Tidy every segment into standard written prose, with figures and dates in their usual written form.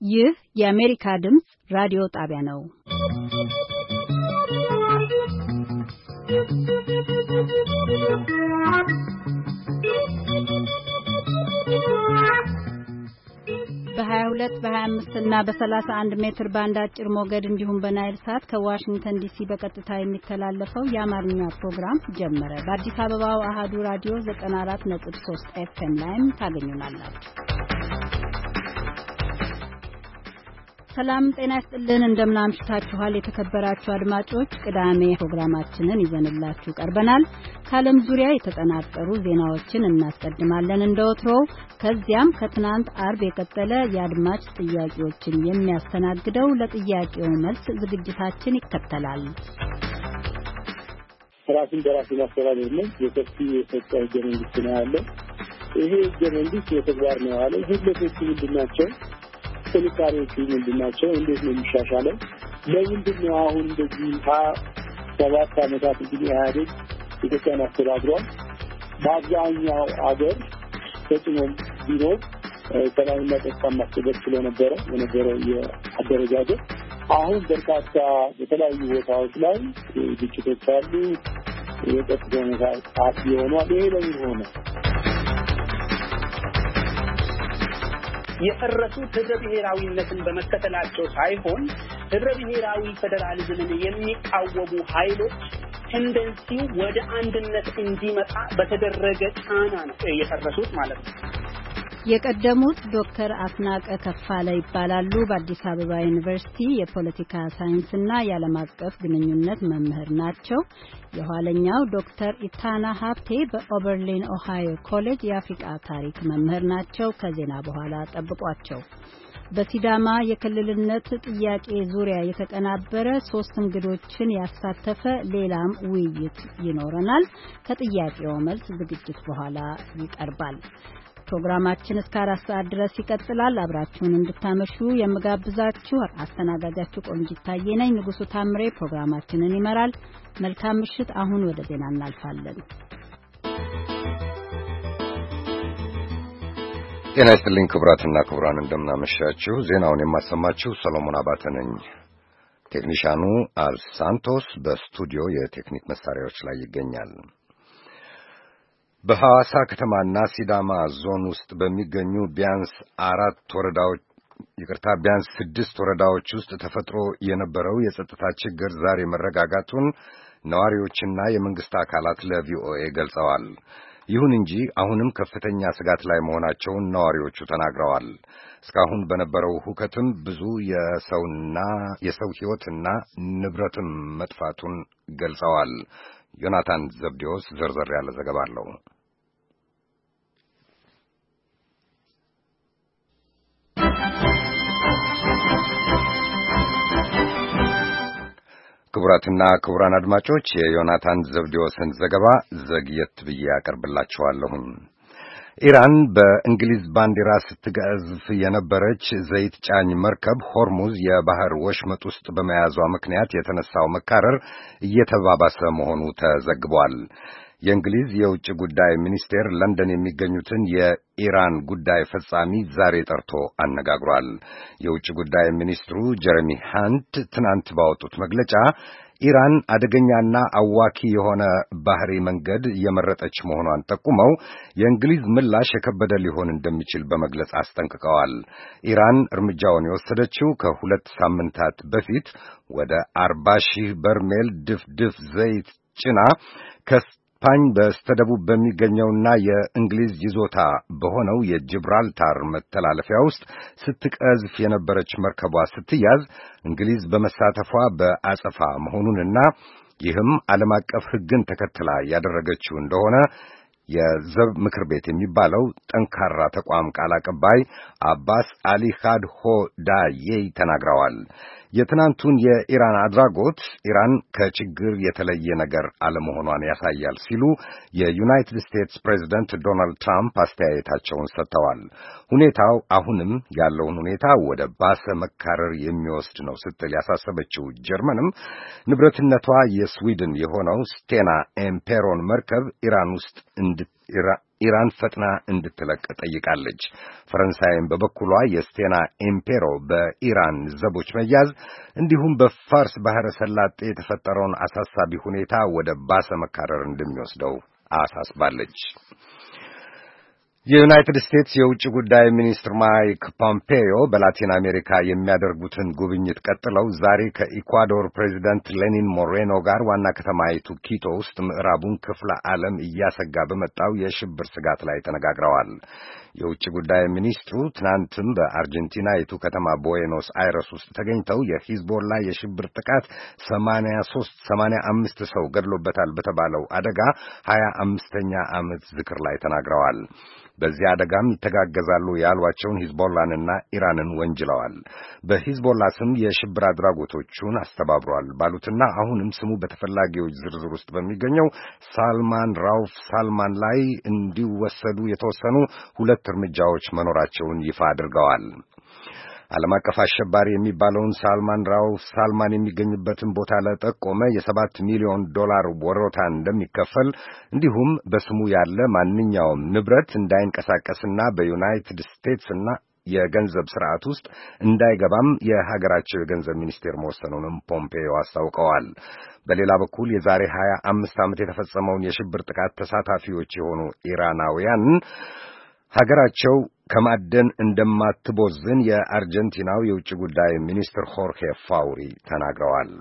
ይህ የአሜሪካ ድምፅ ራዲዮ ጣቢያ ነው። በ22 በ25 እና በ31 ሜትር ባንድ አጭር ሞገድ እንዲሁም በናይል ሳት ከዋሽንግተን ዲሲ በቀጥታ የሚተላለፈው የአማርኛ ፕሮግራም ጀመረ። በአዲስ አበባው አሃዱ ራዲዮ 94.3 ኤፍኤም ላይም ታገኙናላችሁ። ሰላም ጤና ይስጥልን፣ እንደምናምሽታችኋል የተከበራችሁ አድማጮች። ቅዳሜ ፕሮግራማችንን ይዘንላችሁ ቀርበናል። ከዓለም ዙሪያ የተጠናቀሩ ዜናዎችን እናስቀድማለን እንደወትሮው። ከዚያም ከትናንት አርብ የቀጠለ የአድማጭ ጥያቄዎችን የሚያስተናግደው ለጥያቄው መልስ ዝግጅታችን ይከተላል። ራስን በራስ ማስተዳደር ነው የሰፊ የሰጠ ህገ መንግስት ነው ያለው። ይሄ ህገ መንግስት የተግባር ነው ያለው። ህጎቹ ምንድናቸው? ጥንካሬዎቹ ምንድናቸው? እንዴት ነው የሚሻሻለው? ለምንድን ነው አሁን እንደዚህ 7 ዓመታት እንግዲህ ኢህአዴግ ኢትዮጵያን አስተዳድሯል። በአብዛኛው አገር ተጽዕኖ ቢኖር ሰላምና ጸጥታ ማስጠበቅ ስለነበረ የነበረው የአደረጃጀት አሁን በርካታ በተለያዩ ቦታዎች ላይ ግጭቶች አሉ። የጸጥታ ሁኔታ አስጊ ሆኗል። ይሄ ለምን ሆነ? የፈረሱት ህብረ ብሔራዊነትን በመከተላቸው ሳይሆን ህብረ ብሔራዊ ፌደራሊዝምን የሚቃወሙ ኃይሎች ቴንደንሲው ወደ አንድነት እንዲመጣ በተደረገ ጫና ነው የፈረሱት ማለት ነው። የቀደሙት ዶክተር አስናቀ ከፋለ ይባላሉ። በአዲስ አበባ ዩኒቨርሲቲ የፖለቲካ ሳይንስና የዓለም አቀፍ ግንኙነት መምህር ናቸው። የኋለኛው ዶክተር ኢታና ሀብቴ በኦበርሊን ኦሃዮ ኮሌጅ የአፍሪካ ታሪክ መምህር ናቸው። ከዜና በኋላ ጠብቋቸው። በሲዳማ የክልልነት ጥያቄ ዙሪያ የተቀናበረ 3 እንግዶችን ያሳተፈ ሌላም ውይይት ይኖረናል። ከጥያቄው መልስ ዝግጅት በኋላ ይቀርባል። ፕሮግራማችን እስከ 4 ሰዓት ድረስ ይቀጥላል። አብራችሁን እንድታመሹ የምጋብዛችሁ አስተናጋጃችሁ ቆንጂት ታዬ ነኝ። ንጉሱ ታምሬ ፕሮግራማችንን ይመራል። መልካም ምሽት። አሁን ወደ ዜና እናልፋለን። ጤና ይስጥልኝ ክቡራትና ክቡራን፣ እንደምናመሻችሁ። ዜናውን የማሰማችሁ ሰሎሞን አባተ ነኝ። ቴክኒሻኑ አልሳንቶስ በስቱዲዮ የቴክኒክ መሳሪያዎች ላይ ይገኛል። በሐዋሳ ከተማና ሲዳማ ዞን ውስጥ በሚገኙ ቢያንስ 6 ወረዳዎች ውስጥ ተፈጥሮ የነበረው የጸጥታ ችግር ዛሬ መረጋጋቱን ነዋሪዎችና የመንግስት አካላት ለቪኦኤ ገልጸዋል። ይሁን እንጂ አሁንም ከፍተኛ ስጋት ላይ መሆናቸውን ነዋሪዎቹ ተናግረዋል። እስካሁን በነበረው ሁከትም ብዙ የሰው ሕይወትና ንብረትም መጥፋቱን ገልጸዋል። ዮናታን ዘብዴዎስ ዘርዘር ያለ ዘገባ አለው። ክቡራትና ክቡራን አድማጮች የዮናታን ዘብዴዎስን ዘገባ ዘግየት ብዬ ያቀርብላችኋለሁ። ኢራን በእንግሊዝ ባንዲራ ስትገዝፍ የነበረች ዘይት ጫኝ መርከብ ሆርሙዝ የባህር ወሽመጥ ውስጥ በመያዟ ምክንያት የተነሳው መካረር እየተባባሰ መሆኑ ተዘግቧል። የእንግሊዝ የውጭ ጉዳይ ሚኒስቴር ለንደን የሚገኙትን የኢራን ጉዳይ ፈጻሚ ዛሬ ጠርቶ አነጋግሯል። የውጭ ጉዳይ ሚኒስትሩ ጀረሚ ሃንት ትናንት ባወጡት መግለጫ ኢራን አደገኛና አዋኪ የሆነ ባህሪ መንገድ የመረጠች መሆኗን ጠቁመው የእንግሊዝ ምላሽ የከበደ ሊሆን እንደሚችል በመግለጽ አስጠንቅቀዋል። ኢራን እርምጃውን የወሰደችው ከ2 ሳምንታት በፊት ወደ 40,000 በርሜል ድፍድፍ ዘይት ጭና ከስፓኝ በስተደቡብ በሚገኘውና የእንግሊዝ ይዞታ በሆነው የጂብራልታር መተላለፊያ ውስጥ ስትቀዝፍ የነበረች መርከቧ ስትያዝ እንግሊዝ በመሳተፏ በአጸፋ መሆኑንና ይህም ዓለም አቀፍ ሕግን ተከትላ ያደረገችው እንደሆነ የዘብ ምክር ቤት የሚባለው ጠንካራ ተቋም ቃል አቀባይ አባስ አሊ ካድሆ ዳዬ ተናግረዋል። የትናንቱን የኢራን አድራጎት ኢራን ከችግር የተለየ ነገር አለመሆኗን ያሳያል ሲሉ የዩናይትድ ስቴትስ ፕሬዝደንት ዶናልድ ትራምፕ አስተያየታቸውን ሰጥተዋል። ሁኔታው አሁንም ያለውን ሁኔታ ወደ ባሰ መካረር የሚወስድ ነው ስትል ያሳሰበችው ጀርመንም ንብረትነቷ የስዊድን የሆነው ስቴና ኤምፔሮን መርከብ ኢራን ውስጥ ኢራን ፈጥና እንድትለቅ ጠይቃለች። ፈረንሳይም በበኩሏ የስቴና ኢምፔሮ በኢራን ዘቦች መያዝ እንዲሁም በፋርስ ባህረ ሰላጤ የተፈጠረውን አሳሳቢ ሁኔታ ወደ ባሰ መካረር እንደሚወስደው አሳስባለች። የዩናይትድ ስቴትስ የውጭ ጉዳይ ሚኒስትር ማይክ ፖምፔዮ በላቲን አሜሪካ የሚያደርጉትን ጉብኝት ቀጥለው ዛሬ ከኢኳዶር ፕሬዚደንት ሌኒን ሞሬኖ ጋር ዋና ከተማይቱ ኪቶ ውስጥ ምዕራቡን ክፍለ ዓለም እያሰጋ በመጣው የሽብር ስጋት ላይ ተነጋግረዋል። የውጭ ጉዳይ ሚኒስትሩ ትናንትም በአርጀንቲናይቱ ከተማ ቦዌኖስ አይረስ ውስጥ ተገኝተው የሂዝቦላ የሽብር ጥቃት 85 ሰው ገድሎበታል በተባለው አደጋ 25ኛ ዓመት ዝክር ላይ ተናግረዋል። በዚህ አደጋም ይተጋገዛሉ ያሏቸውን ሂዝቦላንና ኢራንን ወንጅለዋል። በሂዝቦላ ስም የሽብር አድራጎቶቹን አስተባብሯል ባሉትና አሁንም ስሙ በተፈላጊዎች ዝርዝር ውስጥ በሚገኘው ሳልማን ራውፍ ሳልማን ላይ እንዲወሰዱ የተወሰኑ 2 እርምጃዎች መኖራቸውን ይፋ አድርገዋል። ዓለም አቀፍ አሸባሪ የሚባለውን ሳልማን ራውፍ ሳልማን የሚገኝበትን ቦታ ለጠቆመ የ7 ሚሊዮን ዶላር ወሮታ እንደሚከፈል እንዲሁም በስሙ ያለ ማንኛውም ንብረት እንዳይንቀሳቀስና በዩናይትድ ስቴትስና የገንዘብ ስርዓት ውስጥ እንዳይገባም የሀገራቸው የገንዘብ ሚኒስቴር መወሰኑንም ፖምፔዮ አስታውቀዋል። በሌላ በኩል የዛሬ 25 ዓመት የተፈጸመውን የሽብር ጥቃት ተሳታፊዎች የሆኑ ኢራናውያን ሀገራቸው ከማደን እንደማትቦዝን የአርጀንቲናው የውጭ ጉዳይ ሚኒስትር ሆርሄ ፋውሪ ተናግረዋል።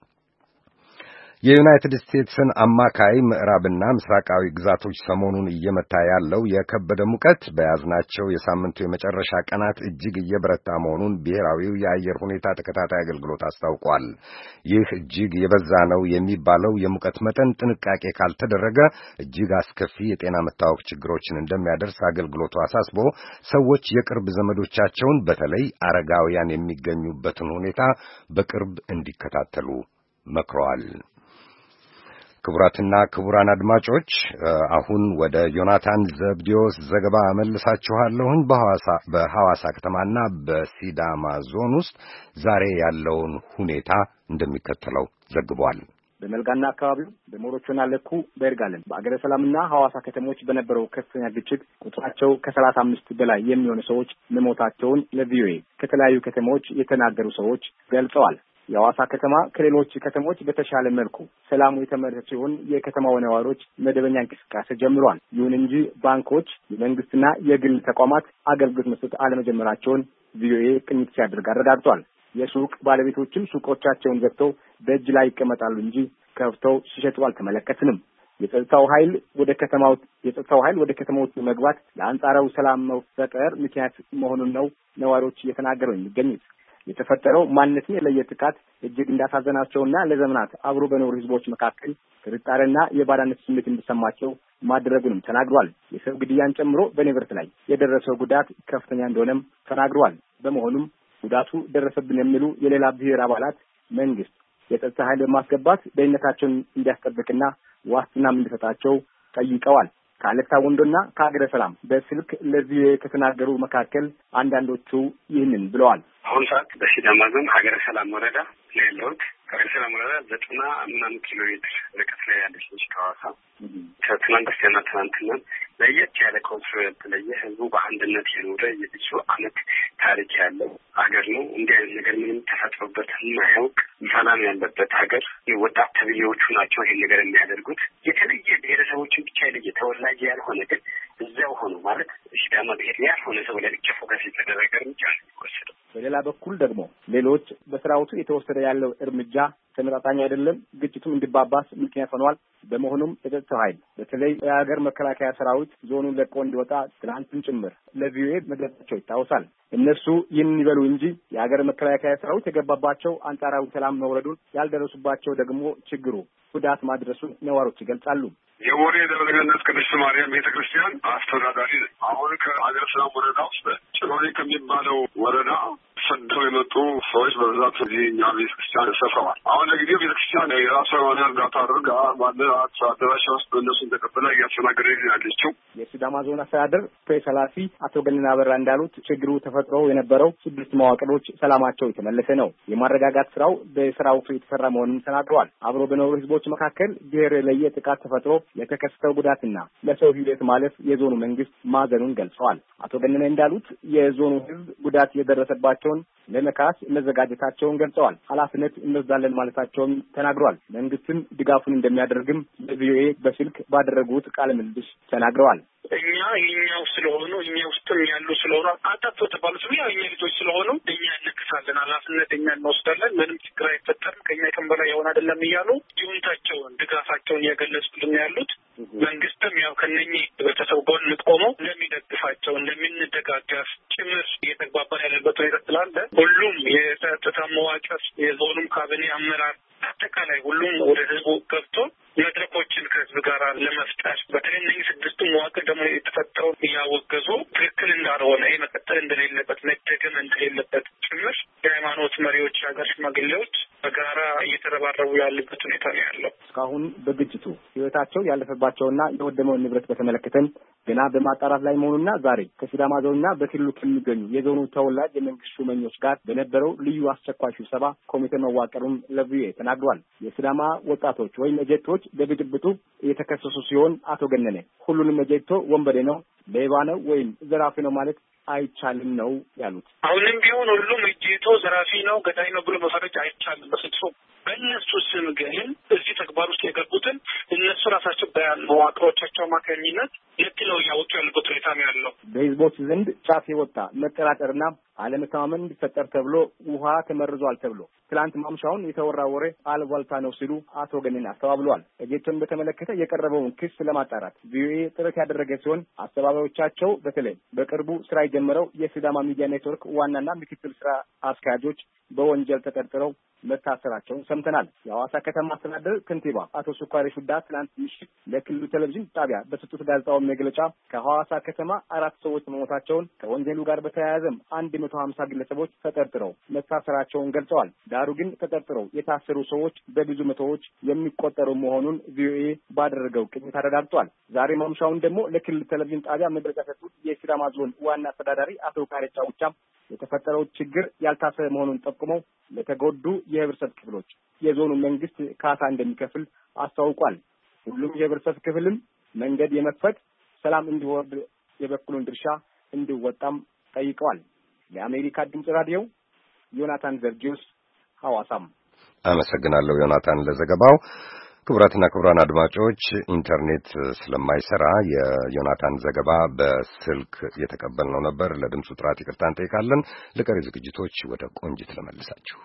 የዩናይትድ ስቴትስን አማካይ ምዕራብና ምስራቃዊ ግዛቶች ሰሞኑን እየመታ ያለው የከበደ ሙቀት በያዝናቸው የሳምንቱ የመጨረሻ ቀናት እጅግ እየበረታ መሆኑን ብሔራዊው የአየር ሁኔታ ተከታታይ አገልግሎት አስታውቋል። ይህ እጅግ የበዛ ነው የሚባለው የሙቀት መጠን ጥንቃቄ ካልተደረገ እጅግ አስከፊ የጤና መታወክ ችግሮችን እንደሚያደርስ አገልግሎቱ አሳስቦ ሰዎች የቅርብ ዘመዶቻቸውን በተለይ አረጋውያን የሚገኙበትን ሁኔታ በቅርብ እንዲከታተሉ መክረዋል። ክቡራትና ክቡራን አድማጮች አሁን ወደ ዮናታን ዘብዲዮስ ዘገባ መልሳችኋለሁኝ። በሐዋሳ ከተማና በሲዳማ ዞን ውስጥ ዛሬ ያለውን ሁኔታ እንደሚከተለው ዘግቧል። በመልጋና አካባቢው በሞሮቾና ለኩ በእርጋለን በአገረ ሰላምና ሐዋሳ ከተሞች በነበረው ከፍተኛ ግጭት ቁጥራቸው ከ35 በላይ የሚሆኑ ሰዎች መሞታቸውን ለቪኦኤ ከተለያዩ ከተሞች የተናገሩ ሰዎች ገልጸዋል። የሐዋሳ ከተማ ከሌሎች ከተሞች በተሻለ መልኩ ሰላሙ የተመረተ ሲሆን የከተማው ነዋሪዎች መደበኛ እንቅስቃሴ ጀምሯል። ይሁን እንጂ ባንኮች፣ የመንግስትና የግል ተቋማት አገልግሎት መስጠት አለመጀመራቸውን ቪኦኤ ቅኝት ሲያደርግ አረጋግጧል። የሱቅ ባለቤቶችም ሱቆቻቸውን ዘግተው በእጅ ላይ ይቀመጣሉ እንጂ ከፍተው ሲሸጡ አልተመለከትንም። የጸጥታው ኃይል ወደ ከተማው መግባት ለአንጻራዊ ሰላም መፈጠር ምክንያት መሆኑን ነው ነዋሪዎች እየተናገሩ የሚገኙት። የተፈጠረው ማንነትን የለየ ጥቃት እጅግ እንዳሳዘናቸውና ለዘመናት አብሮ በኖሩ ህዝቦች መካከል ጥርጣሬና የባዳነት ስሜት እንዲሰማቸው ማድረጉንም ተናግሯል። የሰው ግድያን ጨምሮ በንብረት ላይ የደረሰው ጉዳት ከፍተኛ እንደሆነም ተናግሯል። በመሆኑም ጉዳቱ ደረሰብን የሚሉ የሌላ ብሔር አባላት መንግስት የጸጥታ ኃይል በማስገባት ደህንነታቸውን እንዲያስጠብቅና ዋስትናም እንዲሰጣቸው ጠይቀዋል። ከአለታ ወንዶና ከአገረ ሰላም በስልክ ለዚህ ከተናገሩ መካከል አንዳንዶቹ ይህንን ብለዋል። አሁን ሰዓት በሲዳማ ዞን ሀገረ ሰላም ወረዳ ላይ ያለሁት ሀገረ ሰላም ወረዳ 90 ኪሎ ሜትር ርቀት ላይ ያለች ነች ከሐዋሳ። ከትናንት በስቲያና ትናንትና ለየት ያለ ኮንትሮ ያልተለየ ህዝቡ በአንድነት የኖረ የብዙ ዓመት ታሪክ ያለው ሀገር ነው። እንዲህ አይነት ነገር ምንም ተፈጥሮበት የማያውቅ ሰላም ያለበት ሀገር። ወጣት ተብዬዎቹ ናቸው ይሄን ነገር የሚያደርጉት። የተለየ ብሔረሰቦችን ብቻ የለየ ተወላጅ ያልሆነ ግን እዚያው ሆኖ ማለት ሲዳማ ብሔር ያልሆነ ሰው ላይ ብቻ ፎከስ የተደረገ እርምጃ ነው የሚወሰደው። በሌላ በኩል ደግሞ ሌሎች በሰራዊቱ የተወሰደ ያለው እርምጃ ተመጣጣኝ አይደለም፣ ግጭቱም እንዲባባስ ምክንያት ሆኗል። በመሆኑም የጸጥታው ኃይል በተለይ የሀገር መከላከያ ሰራዊት ዞኑን ለቆ እንዲወጣ ትናንትም ጭምር ለቪኦኤ መግለጻቸው ይታወሳል። እነሱ ይህን ይበሉ እንጂ የሀገር መከላከያ ሰራዊት የገባባቸው አንጻራዊ ሰላም መውረዱን፣ ያልደረሱባቸው ደግሞ ችግሩ ጉዳት ማድረሱን ነዋሪዎች ይገልጻሉ። የቦሌ ደብረ ገነት ቅድስት ማርያም ቤተክርስቲያን አስተዳዳሪ ነኝ። አሁን ከሀገረ ሰላም ወረዳ ውስጥ ጭሮሌ ከሚባለው ወረዳ ተሰደው የመጡ ሰዎች በብዛት እዚህኛ ቤተክርስቲያን ተሰፍረዋል። አሁን ለጊዜው ቤተክርስቲያን የራሷ የሆነ እርዳታ አድርጋ ባለ አዳራሽ ውስጥ እነሱን ተቀብላ እያስተናገደች ያለችው። የሲዳማ ዞን አስተዳደር ፕሬስ ኃላፊ አቶ ገነና አበራ እንዳሉት ችግሩ ተፈጥሮ የነበረው 6 መዋቅሮች ሰላማቸው የተመለሰ ነው። የማረጋጋት ስራው በሰራዊቱ የተሰራ መሆኑን ተናግረዋል። አብሮ በኖሩ ህዝቦች መካከል ብሔር የለየ ጥቃት ተፈጥሮ የተከሰተው ጉዳትና ለሰው ህይወት ማለፍ የዞኑ መንግስት ማዘኑን ገልጸዋል። አቶ ገነና እንዳሉት የዞኑ ህዝብ ጉዳት የደረሰባቸውን ለመካስ መዘጋጀታቸውን ገልጸዋል። ኃላፊነት እንወስዳለን ማለታቸውን ተናግረዋል። መንግስትም ድጋፉን እንደሚያደርግም ለቪኦኤ በስልክ ባደረጉት ቃለ ምልልስ ተናግረዋል። እኛ የኛው ስለሆኑ እኛ ውስጥም ያሉ ስለሆኑ አጣጥቶ ተባሉ ስለሆነ የኛ ልጆች ስለሆኑ እኛ እንክሳለን፣ ኃላፊነት እኛ እንወስዳለን፣ ምንም ችግር አይፈጠርም፣ ከኛ ቀን በላይ የሆነ አይደለም እያሉ ይሁንታቸውን ድጋፋቸውን እያገለጹልን ያሉት መንግስትም ያው ከነኚህ ህብረተሰብ ጎን ቆመው እንደሚደግፋቸው እንደሚንደጋገፍ ጭምር እየተግባባን ያለበት ሁኔታ ስላለ ሁሉም የጸጥታ መዋቅር የዞኑም ካቢኔ አመራር አጠቃላይ ሁሉም ወደ ህዝቡ ገብቶ መድረኮችን ከህዝብ ጋር ለመፍጠር በተለይ እነዚህ 6ቱ መዋቅር ደግሞ የተፈጠረው እያወገዙ ትክክል እንዳልሆነ ይህ መቀጠል እንደሌለበት መደገም እንደሌለበት ጭምር የሃይማኖት መሪዎች፣ የሀገር ሽማግሌዎች በጋራ እየተረባረቡ ያሉበት ሁኔታ ነው ያለው። እስካሁን በግጭቱ ህይወታቸው ያለፈባቸውና የወደመውን ንብረት በተመለከተም ገና በማጣራት ላይ መሆኑና ዛሬ ከሲዳማ ዞንና በክልሉ ከሚገኙ የዞኑ ተወላጅ የመንግስት ሹመኞች ጋር በነበረው ልዩ አስቸኳይ ስብሰባ ኮሚቴ መዋቀሩን ለቪኦኤ ተናግሯል። የሲዳማ ወጣቶች ወይም ኤጀቶች በግጭቱ የተከሰሱ ሲሆን አቶ ገነነ ሁሉንም ኤጀቶ ወንበዴ ነው፣ ሌባ ነው ወይም ዘራፊ ነው ማለት አይቻልም ነው ያሉት። አሁንም ቢሆን ሁሉም ኤጀቶ ዘራፊ ነው፣ ገዳይ ነው ብሎ መፈረጅ አይቻልም በፍጹም። በእነሱ ስም ግን እዚህ ተግባር ውስጥ የገቡትን እነሱ ራሳቸው በመዋቅሮቻቸው አማካኝነት ነጥለው እያወጡ ያሉበት ሁኔታ ነው ያለው። በህዝቦች ዘንድ ጫፍ የወጣ መጠራጠርና አለመተማመን እንዲፈጠር ተብሎ ውሃ ተመርዟል ተብሎ ትላንት ማምሻውን የተወራ ወሬ አልቧልታ ነው ሲሉ አቶ ገነና አስተባብለዋል። ኤጀቶን በተመለከተ የቀረበውን ክስ ለማጣራት ቪኦኤ ጥረት ያደረገ ሲሆን አስተባባሪዎቻቸው በተለይ በቅርቡ ስራ የጀመረው የሲዳማ ሚዲያ ኔትወርክ ዋናና ምክትል ስራ አስኪያጆች በወንጀል ተጠርጥረው መታሰራቸውን ሰምተናል። የሐዋሳ ከተማ አስተዳደር ከንቲባ አቶ ሱኳሪ ሹዳ ትናንት ምሽት ለክልሉ ቴሌቪዥን ጣቢያ በሰጡት ጋዜጣዊ መግለጫ ከሐዋሳ ከተማ 4 ሰዎች መሞታቸውን ከወንጀሉ ጋር በተያያዘም 150 ግለሰቦች ተጠርጥረው መታሰራቸውን ገልጸዋል። ዳሩ ግን ተጠርጥረው የታሰሩ ሰዎች በብዙ መቶዎች የሚቆጠሩ መሆኑን ቪኦኤ ባደረገው ቅኝት አረጋግጧል። ዛሬ ማምሻውን ደግሞ ለክልሉ ቴሌቪዥን ጣቢያ መግለጫ ሰጡት የሲዳማ ዞን ዋና አስተዳዳሪ አቶ ካሬቻ ውቻም የተፈጠረው ችግር ያልታሰበ መሆኑን ጠቁመው ለተጎዱ የህብረተሰብ ክፍሎች የዞኑ መንግስት ካሳ እንደሚከፍል አስታውቋል። ሁሉም የህብረተሰብ ክፍልም መንገድ የመክፈት ሰላም እንዲወርድ የበኩሉን ድርሻ እንዲወጣም ጠይቀዋል። ለአሜሪካ ድምጽ ራዲዮ ዮናታን ዘርጊዮስ ሐዋሳም። አመሰግናለሁ ዮናታን ለዘገባው። ክቡራትና ክቡራን አድማጮች ኢንተርኔት ስለማይሰራ የዮናታን ዘገባ በስልክ የተቀበልነው ነበር። ለድምፁ ጥራት ይቅርታ እንጠይቃለን። ለቀሪ ዝግጅቶች ወደ ቆንጂት ለመልሳችሁ።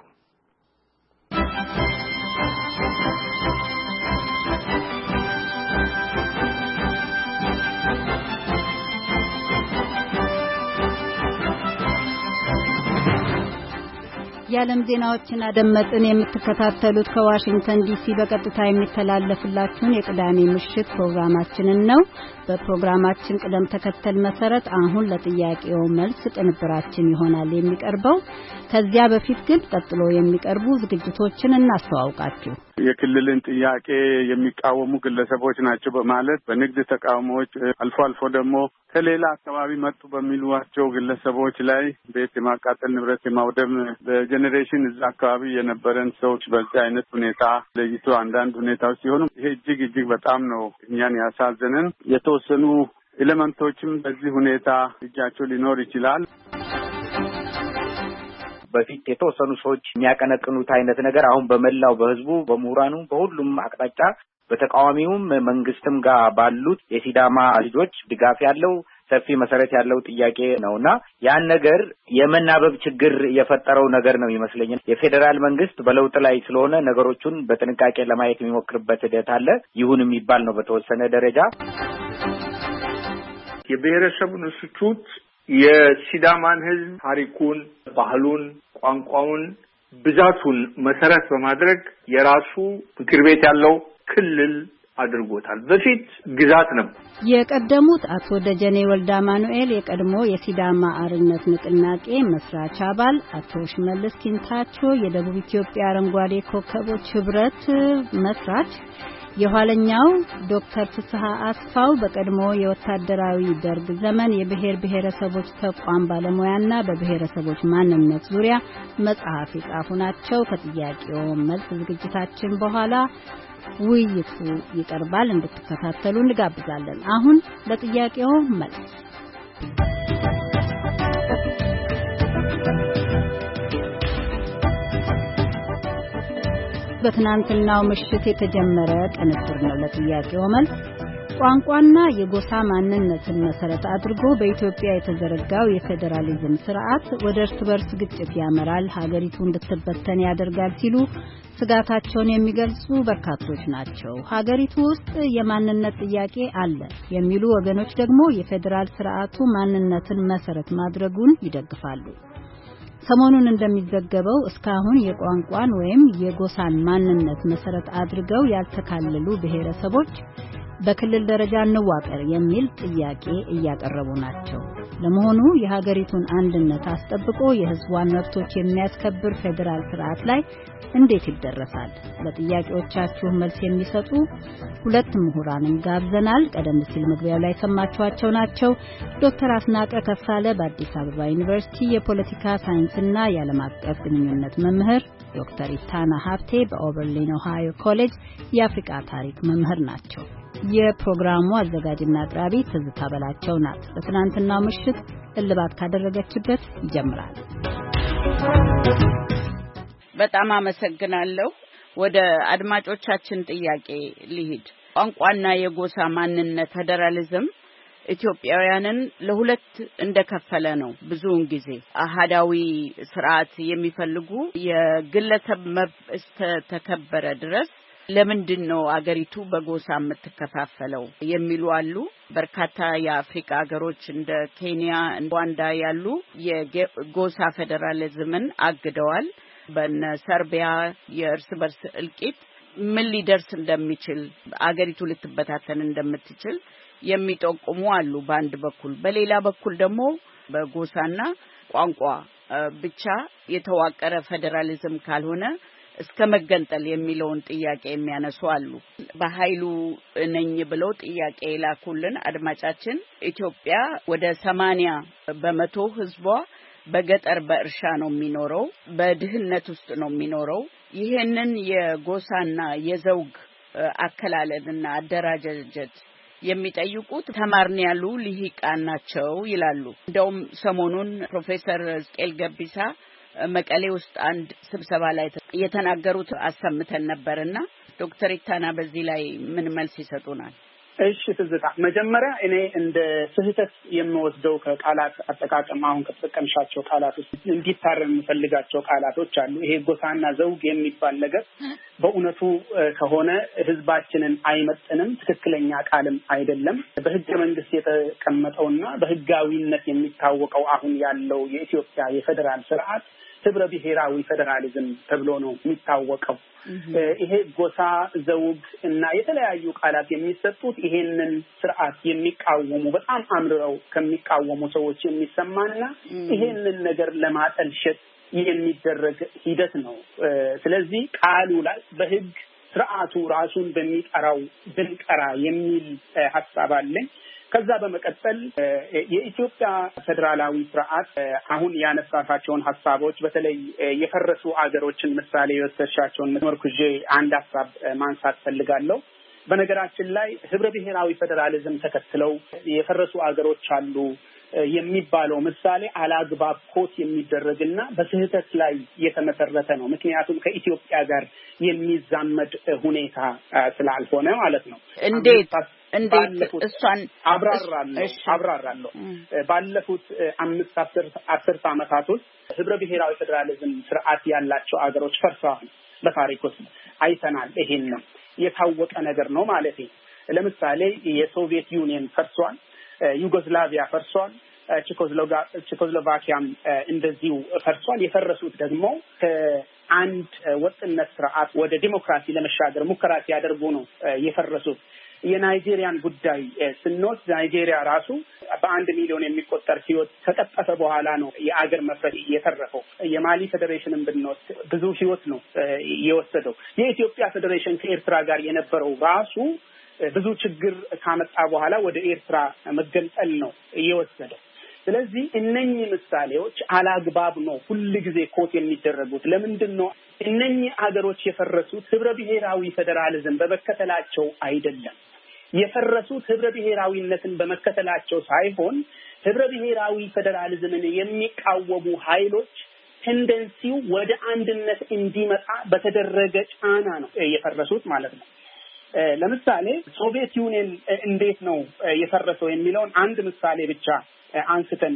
የዓለም ዜናዎችን አደመጥን። የምትከታተሉት ከዋሽንግተን ዲሲ በቀጥታ የሚተላለፍላችሁን የቅዳሜ ምሽት ፕሮግራማችንን ነው። በፕሮግራማችን ቅደም ተከተል መሰረት አሁን ለጥያቄው መልስ ቅንብራችን ይሆናል የሚቀርበው። ከዚያ በፊት ግን ቀጥሎ የሚቀርቡ ዝግጅቶችን እናስተዋውቃችሁ። የክልልን ጥያቄ የሚቃወሙ ግለሰቦች ናቸው በማለት በንግድ ተቃውሞዎች አልፎ አልፎ ደግሞ ከሌላ አካባቢ መጡ በሚሏቸው ግለሰቦች ላይ ቤት የማቃጠል ንብረት የማውደም በጄኔሬሽን እዛ አካባቢ የነበረን ሰዎች በዚህ አይነት ሁኔታ ለይቶ አንዳንድ ሁኔታዎች ሲሆኑ ይሄ እጅግ በጣም ነው እኛን ያሳዘነን። የተወሰኑ ኤሌመንቶችም በዚህ ሁኔታ እጃቸው ሊኖር ይችላል። በፊት የተወሰኑ ሰዎች የሚያቀነቅኑት አይነት ነገር አሁን በመላው በህዝቡ በምሁራኑ በሁሉም አቅጣጫ በተቃዋሚውም መንግስትም ጋር ባሉት የሲዳማ ልጆች ድጋፍ ያለው ሰፊ መሰረት ያለው ጥያቄ ነውና ያን ነገር የመናበብ ችግር የፈጠረው ነገር ነው ይመስለኛል። የፌደራል መንግስት በለውጥ ላይ ስለሆነ ነገሮቹን በጥንቃቄ ለማየት የሚሞክርበት ሂደት አለ። ይሁን የሚባል ነው በተወሰነ ደረጃ የብሔረሰቡ ንስቹት የሲዳማን ህዝብ ታሪኩን፣ ባህሉን፣ ቋንቋውን፣ ብዛቱን መሰረት በማድረግ የራሱ ምክር ቤት ያለው ክልል አድርጎታል። በፊት ግዛት ነው። የቀደሙት አቶ ደጀኔ ወልደ አማኑኤል የቀድሞ የሲዳማ አርነት ንቅናቄ መስራች አባል፣ አቶ ሽመልስ ኪንታቾ የደቡብ ኢትዮጵያ አረንጓዴ ኮከቦች ህብረት መስራች፣ የኋለኛው ዶክተር ፍስሐ አስፋው በቀድሞ የወታደራዊ ደርግ ዘመን የብሔር ብሔረሰቦች ተቋም ባለሙያና በብሔረሰቦች ማንነት ዙሪያ መጽሐፍ የጻፉ ናቸው። ከጥያቄው መልስ ዝግጅታችን በኋላ ውይይቱ ይቀርባል። እንድትከታተሉ እንጋብዛለን። አሁን ለጥያቄው መልስ። በትናንትናው ምሽት የተጀመረ ቅንብር ነው። ለጥያቄው መልስ ቋንቋና የጎሳ ማንነትን መሰረት አድርጎ በኢትዮጵያ የተዘረጋው የፌዴራሊዝም ስርዓት ወደ እርስ በርስ ግጭት ያመራል፣ ሀገሪቱ እንድትበተን ያደርጋል ሲሉ ስጋታቸውን የሚገልጹ በርካቶች ናቸው። ሀገሪቱ ውስጥ የማንነት ጥያቄ አለ የሚሉ ወገኖች ደግሞ የፌዴራል ስርዓቱ ማንነትን መሰረት ማድረጉን ይደግፋሉ። ሰሞኑን እንደሚዘገበው እስካሁን የቋንቋን ወይም የጎሳን ማንነት መሰረት አድርገው ያልተካለሉ ብሔረሰቦች በክልል ደረጃ እንዋቀር የሚል ጥያቄ እያቀረቡ ናቸው። ለመሆኑ የሀገሪቱን አንድነት አስጠብቆ የሕዝቧን መብቶች የሚያስከብር ፌዴራል ስርዓት ላይ እንዴት ይደረሳል? ለጥያቄዎቻችሁ መልስ የሚሰጡ ሁለት ምሁራንን ጋብዘናል። ቀደም ሲል መግቢያው ላይ ሰማችኋቸው ናቸው። ዶክተር አስናቀ ከፋለ በአዲስ አበባ ዩኒቨርሲቲ የፖለቲካ ሳይንስና የዓለም አቀፍ ግንኙነት መምህር፣ ዶክተር ኢታና ሀብቴ በኦበርሊን ኦሃዮ ኮሌጅ የአፍሪካ ታሪክ መምህር ናቸው። የፕሮግራሙ አዘጋጅና አቅራቢ ትዝታ በላቸው ናት። በትናንትናው ምሽት እልባት ካደረገችበት ይጀምራል። በጣም አመሰግናለሁ። ወደ አድማጮቻችን ጥያቄ ልሂድ። ቋንቋና የጎሳ ማንነት ፌዴራሊዝም ኢትዮጵያውያንን ለሁለት እንደከፈለ ነው። ብዙውን ጊዜ አሃዳዊ ስርዓት የሚፈልጉ የግለሰብ መብት ተከበረ ድረስ ለምንድን ነው አገሪቱ በጎሳ የምትከፋፈለው የሚሉ አሉ። በርካታ የአፍሪካ ሀገሮች እንደ ኬንያ፣ ሩዋንዳ ያሉ የጎሳ ፌዴራሊዝምን አግደዋል። በነ ሰርቢያ የእርስ በርስ እልቂት ምን ሊደርስ እንደሚችል አገሪቱ ልትበታተን እንደምትችል የሚጠቁሙ አሉ በአንድ በኩል። በሌላ በኩል ደግሞ በጎሳና ቋንቋ ብቻ የተዋቀረ ፌዴራሊዝም ካልሆነ እስከ መገንጠል የሚለውን ጥያቄ የሚያነሱ አሉ። በኃይሉ ነኝ ብለው ጥያቄ ላኩልን አድማጫችን ኢትዮጵያ ወደ 80% ህዝቧ በገጠር በእርሻ ነው የሚኖረው፣ በድህነት ውስጥ ነው የሚኖረው። ይሄንን የጎሳና የዘውግ አከላለልና አደራጀት የሚጠይቁት ተማርን ያሉ ልሂቃን ናቸው ይላሉ። እንደውም ሰሞኑን ፕሮፌሰር ስቄል ገቢሳ መቀሌ ውስጥ አንድ ስብሰባ ላይ የተናገሩት አሰምተን ነበርና ዶክተር ኢታና በዚህ ላይ ምን መልስ ይሰጡናል? እሺ ትዝታ፣ መጀመሪያ እኔ እንደ ስህተት የምወስደው ከቃላት አጠቃቀም አሁን ከተጠቀምሻቸው ቃላት ውስጥ እንዲታረም የምፈልጋቸው ቃላቶች አሉ። ይሄ ጎሳና ዘውግ የሚባል ነገር በእውነቱ ከሆነ ህዝባችንን አይመጥንም፣ ትክክለኛ ቃልም አይደለም። በህገ መንግስት የተቀመጠውና በህጋዊነት የሚታወቀው አሁን ያለው የኢትዮጵያ የፌዴራል ስርዓት ህብረ ብሔራዊ ፌዴራሊዝም ተብሎ ነው የሚታወቀው። ይሄ ጎሳ፣ ዘውግ እና የተለያዩ ቃላት የሚሰጡት ይሄንን ስርዓት የሚቃወሙ በጣም አምርረው ከሚቃወሙ ሰዎች የሚሰማና ይሄንን ነገር ለማጠልሸት የሚደረግ ሂደት ነው። ስለዚህ ቃሉ ላይ በህግ ስርዓቱ ራሱን በሚጠራው ብንቀራ የሚል ሀሳብ አለኝ። ከዛ በመቀጠል የኢትዮጵያ ፌዴራላዊ ስርዓት አሁን ያነሳፋቸውን ሀሳቦች በተለይ የፈረሱ አገሮችን ምሳሌ የወሰድሻቸውን መርኩዤ አንድ ሀሳብ ማንሳት ፈልጋለሁ። በነገራችን ላይ ህብረ ብሔራዊ ፌዴራሊዝም ተከትለው የፈረሱ አገሮች አሉ የሚባለው ምሳሌ አላግባብ ኮት የሚደረግና በስህተት ላይ የተመሰረተ ነው። ምክንያቱም ከኢትዮጵያ ጋር የሚዛመድ ሁኔታ ስላልሆነ ማለት ነው። እንዴት እሷን አብራራለሁ። ባለፉት 5-10 ዓመታት ውስጥ ህብረ ብሔራዊ ፌዴራሊዝም ስርዓት ያላቸው አገሮች ፈርሰዋል። በታሪክ ውስጥ አይተናል። ይሄን ነው የታወቀ ነገር ነው ማለት ነው። ለምሳሌ የሶቪየት ዩኒየን ፈርሷል፣ ዩጎዝላቪያ ፈርሷል፣ ቼኮስሎቫኪያም እንደዚሁ ፈርሷል። የፈረሱት ደግሞ አንድ ወጥነት ስርዓት ወደ ዲሞክራሲ ለመሻገር ሙከራ ሲያደርጉ ነው የፈረሱት። የናይጄሪያን ጉዳይ ስንወስድ ናይጄሪያ ራሱ በ1 ሚሊዮን የሚቆጠር ህይወት ከቀጠፈ በኋላ ነው የአገር መፍረስ የተረፈው። የማሊ ፌዴሬሽንን ብንወስድ ብዙ ህይወት ነው የወሰደው። የኢትዮጵያ ፌዴሬሽን ከኤርትራ ጋር የነበረው ራሱ ብዙ ችግር ካመጣ በኋላ ወደ ኤርትራ መገንጠል ነው የወሰደው። ስለዚህ እነኚህ ምሳሌዎች አላግባብ ነው ሁልጊዜ ኮት የሚደረጉት። ለምንድን ነው እነኚህ ሀገሮች የፈረሱት? ህብረ ብሔራዊ ፌዴራሊዝም በመከተላቸው አይደለም። የፈረሱት ህብረ ብሔራዊነትን በመከተላቸው ሳይሆን ህብረ ብሔራዊ ፌዴራሊዝምን የሚቃወሙ ኃይሎች ቴንደንሲው ወደ አንድነት እንዲመጣ በተደረገ ጫና ነው የፈረሱት ማለት ነው። ለምሳሌ ሶቪየት ዩኒየን እንዴት ነው የፈረሰው የሚለውን አንድ ምሳሌ ብቻ አንስተን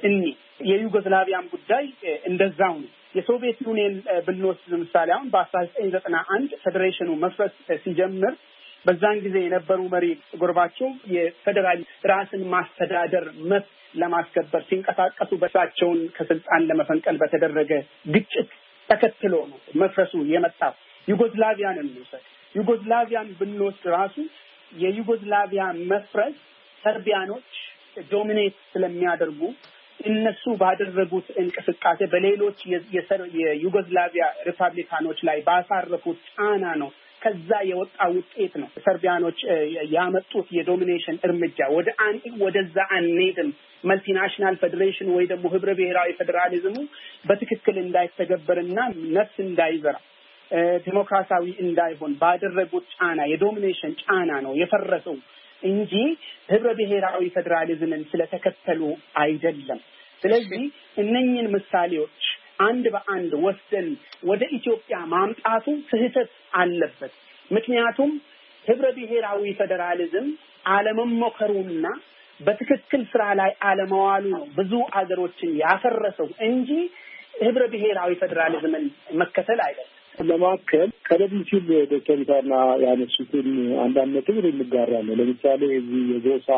የዩጎዝላቪያም ጉዳይ እንደዛው ነው። የሶቪየት ዩኒየን ብንወስድ ለምሳሌ አሁን በ1991 ፌዴሬሽኑ መፍረስ ሲጀምር በዛን ጊዜ የነበሩ መሪ ጎርባቾቭ የፌዴራል ራስን ማስተዳደር መብት ለማስከበር ሲንቀሳቀሱ በሳቸውን ከስልጣን ለመፈንቀል በተደረገ ግጭት ተከትሎ ነው መፍረሱ የመጣው። ዩጎዝላቪያን እንውሰድ። ዩጎዝላቪያን ብንወስድ ራሱ የዩጎዝላቪያ መፍረስ ሰርቢያኖች ዶሚኔት ስለሚያደርጉ እነሱ ባደረጉት እንቅስቃሴ በሌሎች የዩጎዝላቪያ ሪፐብሊካኖች ላይ ባሳረፉት ጫና ነው። ከዛ የወጣ ውጤት ነው ሰርቢያኖች ያመጡት የዶሚኔሽን እርምጃ። ወደዛ አንሄድም። መልቲናሽናል ፌዴሬሽን ወይ ደግሞ ህብረ ብሔራዊ ፌዴራሊዝሙ በትክክል እንዳይተገበርና ነፍስ እንዳይዘራ ዲሞክራሲያዊ እንዳይሆን ባደረጉት ጫና የዶሚኔሽን ጫና ነው የፈረሰው እንጂ ህብረ ብሔራዊ ፌዴራሊዝምን ስለተከተሉ አይደለም። ስለዚህ እነኚህን ምሳሌዎች አንድ በአንድ ወስደን ወደ ኢትዮጵያ ማምጣቱ ስህተት አለበት። ምክንያቱም ህብረ ብሔራዊ ፌዴራሊዝም አለመሞከሩና በትክክል ስራ ላይ አለመዋሉ ነው ብዙ አገሮችን ያፈረሰው እንጂ ህብረ ብሔራዊ ፌዴራሊዝምን መከተል አይደለም። ለማከል ቀደም ሲል ዶክተር ኢታና ያነሱትን አንዳንድ ነጥብ እንጋራለን። ለምሳሌ እዚህ የጎሳ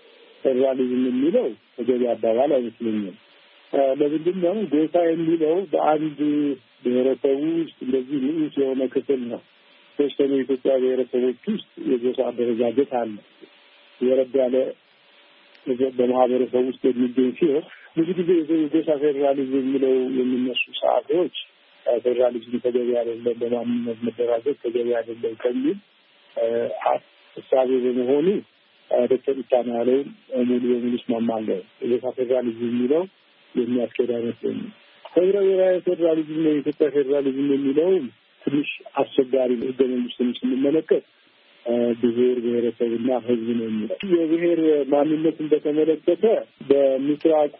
ፌዴራሊዝም የሚለው ተገቢ አባባል አይመስለኝም። ለምንድን ነው ጎሳ የሚለው በአንድ ብሔረሰብ ውስጥ እንደዚህ ንዑስ የሆነ ክፍል ነው። ሶስተኛ የኢትዮጵያ ብሔረሰቦች ውስጥ የጎሳ አደረጃጀት አለ። የረዳ ያለ በማህበረሰብ ውስጥ የሚገኝ ሲሆን ብዙ ጊዜ የጎሳ ፌዴራሊዝም የሚለው የሚነሱ ሰዓቶች ፌዴራሊዝም ተገቢ አይደለም፣ በማንነት መደራጀት ተገቢ አይደለም ከሚል ሀሳብ በመሆኑ ዶክተር ኢታና ያለውን ሙሉ በሙሉ እስማማለሁ። የጎሳ ፌዴራሊዝም የሚለው የሚያስኬድ አይመስለኝም። ህብረ ብሔራዊ ፌዴራሊዝም ነው የኢትዮጵያ ፌዴራሊዝም የሚለው ትንሽ አስቸጋሪ ነው። ህገ መንግስቱን ስንመለከት ብሔር ብሔረሰብና ህዝብ ነው የሚለው። የብሔር ማንነትን በተመለከተ በምስራቁ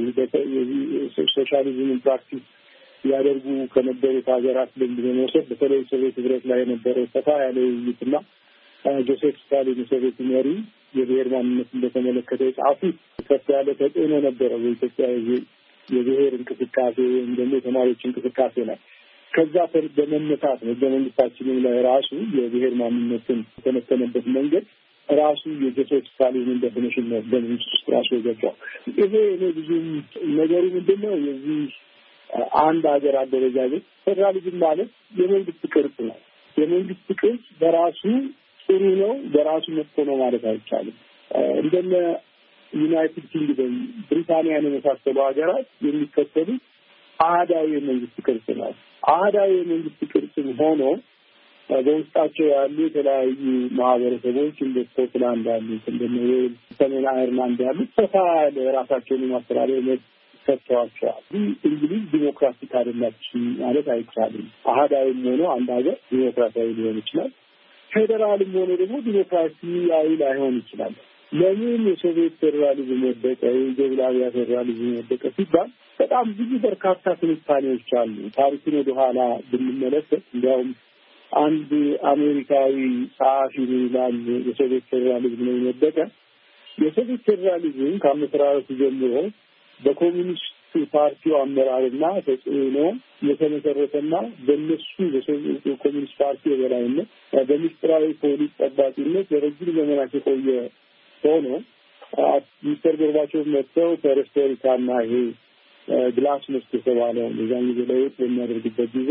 ሶሻሊዝምን ፕራክቲስ ያደርጉ ከነበሩት ሀገራት ልምድ በመውሰድ በተለይ ሶቪየት ህብረት ላይ የነበረው ሰፋ ያለ ውይይትና ጆሴፍ ስታሊን የሶቪየት መሪ የብሔር ማንነትን በተመለከተ የጻፉት ከፍ ያለ ተጽዕኖ ነበረው በኢትዮጵያ የብሔር እንቅስቃሴ ወይም ደግሞ የተማሪዎች እንቅስቃሴ ላይ። ከዛ በመነሳት ነው ህገ መንግስታችንም ላይ ራሱ የብሔር ማንነትን የተነተነበት መንገድ ራሱ የጆሴፍ ስታሊንን ዴፊኒሽን ነው ህገ መንግስት ውስጥ ራሱ የገባው። ይሄ እኔ ብዙም ነገሩ ምንድን ነው የዚህ አንድ ሀገር አደረጃጀት ፌዴራሊዝም ማለት የመንግስት ቅርጽ ነው። የመንግስት ቅርጽ በራሱ ጥሩ ነው፣ በራሱ መጥፎ ነው ማለት አይቻልም። እንደነ ዩናይትድ ኪንግደም፣ ብሪታንያን የመሳሰሉ ሀገራት የሚከተሉት አህዳዊ የመንግስት ቅርጽ ነው። አህዳዊ የመንግስት ቅርጽ ሆኖ በውስጣቸው ያሉ የተለያዩ ማህበረሰቦች እንደ ስኮትላንድ ያሉት፣ እንደ ዌልስ፣ ሰሜን አይርላንድ ያሉት ሰፋ ያለ ራሳቸውን የማስተዳደር ሰጥተዋቸዋል። እንግሊዝ ዲሞክራቲክ አይደላችም ማለት አይቻልም። አህዳዊም ሆኖ አንድ ሀገር ዲሞክራሲያዊ ሊሆን ይችላል። ፌዴራልም ሆኖ ደግሞ ዲሞክራሲያዊ ላይሆን ይችላል። ለምን የሶቪየት ፌዴራሊዝም ወደቀ፣ የዩጎዝላቪያ ፌዴራሊዝም ወደቀ ሲባል በጣም ብዙ በርካታ ትንታኔዎች አሉ። ታሪክን ወደኋላ ብንመለከት እንዲያውም አንድ አሜሪካዊ ጸሐፊ ይላል የሶቪየት ፌዴራሊዝም ነው የወደቀ። የሶቪየት ፌዴራሊዝም ከአመሰራረቱ ጀምሮ በኮሚኒስት ፓርቲው አመራርና ተጽዕኖ የተመሰረተና በእነሱ በኮሚኒስት ፓርቲ የበላይነት በሚስጥራዊ ፖሊስ ጠባቂነት ለረጅም ዘመናት የቆየ ሆኖ ሚስተር ጎርባቾቭ መጥተው ፔሬስትሮይካና ይሄ ግላስኖስት የተባለው የዛን ጊዜ ለውጥ በሚያደርግበት ጊዜ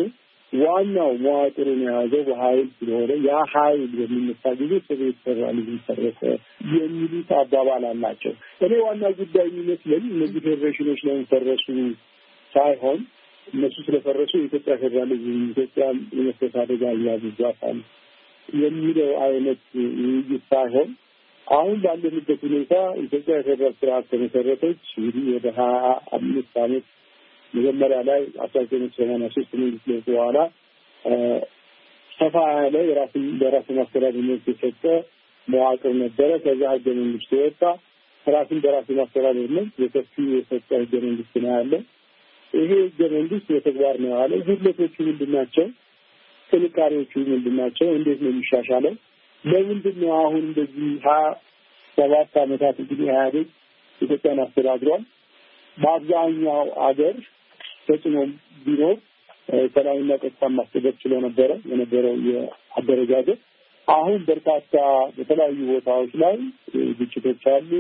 ዋናው መዋቅሩን የያዘው በኃይል ስለሆነ ያ ኃይል በሚነሳ ጊዜ ስቤት ፌዴራሊዝም ፈረሰ የሚሉት አባባል አላቸው። እኔ ዋና ጉዳይ የሚመስለኝ እነዚህ ፌዴሬሽኖች ለምን ፈረሱ ሳይሆን እነሱ ስለፈረሱ የኢትዮጵያ ፌዴራሊዝም ኢትዮጵያ የመፍረስ አደጋ እያብዛታል የሚለው አይነት ውይይት ሳይሆን አሁን ባለንበት ሁኔታ ኢትዮጵያ የፌዴራል ስርዓት ተመሰረተች እንግዲህ ወደ 25 ዓመት መጀመሪያ ላይ 1983 መንግስት ለውጥ በኋላ ሰፋ ያለ በራስን ማስተዳደር መብት የሰጠ መዋቅር ነበረ። ከዛ ህገ መንግስት ወጣ። ራስን በራስ ማስተዳደር መብት በሰፊው የሰጠ ህገ መንግስት ነው ያለ። ይሄ ህገ መንግስት በተግባር ነው ያለ። ጉድለቶቹ ምንድናቸው? ጥንካሬዎቹ ምንድናቸው? እንዴት ነው የሚሻሻለው? ለምንድን ነው አሁን እንደዚህ 27 ዓመታት እንግዲህ ኢህአዴግ ኢትዮጵያን አስተዳድሯል። በአብዛኛው አገር ተጽዕኖ ቢኖር ሰላምና ጸጥታ ማስጠበቅ ስለነበረ የነበረው የአደረጃጀት አሁን በርካታ በተለያዩ ቦታዎች ላይ ግጭቶች አሉ።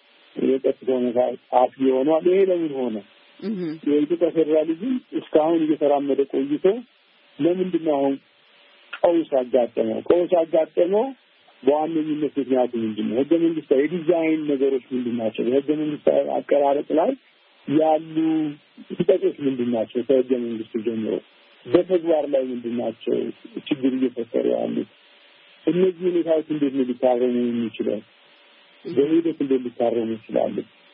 የጸጥታ ሁኔታ አስጊ ሆኗል። ይሄ ለምን ሆነ? የኢትዮጵያ ፌዴራሊዝም እስካሁን እየተራመደ ቆይቶ ለምንድን ነው አሁን ቀውስ ያጋጠመው? ቀውስ ያጋጠመው በዋነኝነት ምክንያቱ ምንድን ነው? ህገ መንግስታዊ የዲዛይን ነገሮች ምንድን ናቸው? በህገ መንግስታዊ አቀራረጥ ላይ ያሉ ጥቂቶች ምንድን ናቸው? ከህገ መንግስቱ ጀምሮ በተግባር ላይ ምንድን ናቸው ችግር እየፈጠሩ ያሉት? እነዚህ ሁኔታዎች እንዴት ነው ሊታረሙ የሚችለው? በሂደት እንዴት ሊታረሙ ይችላሉ?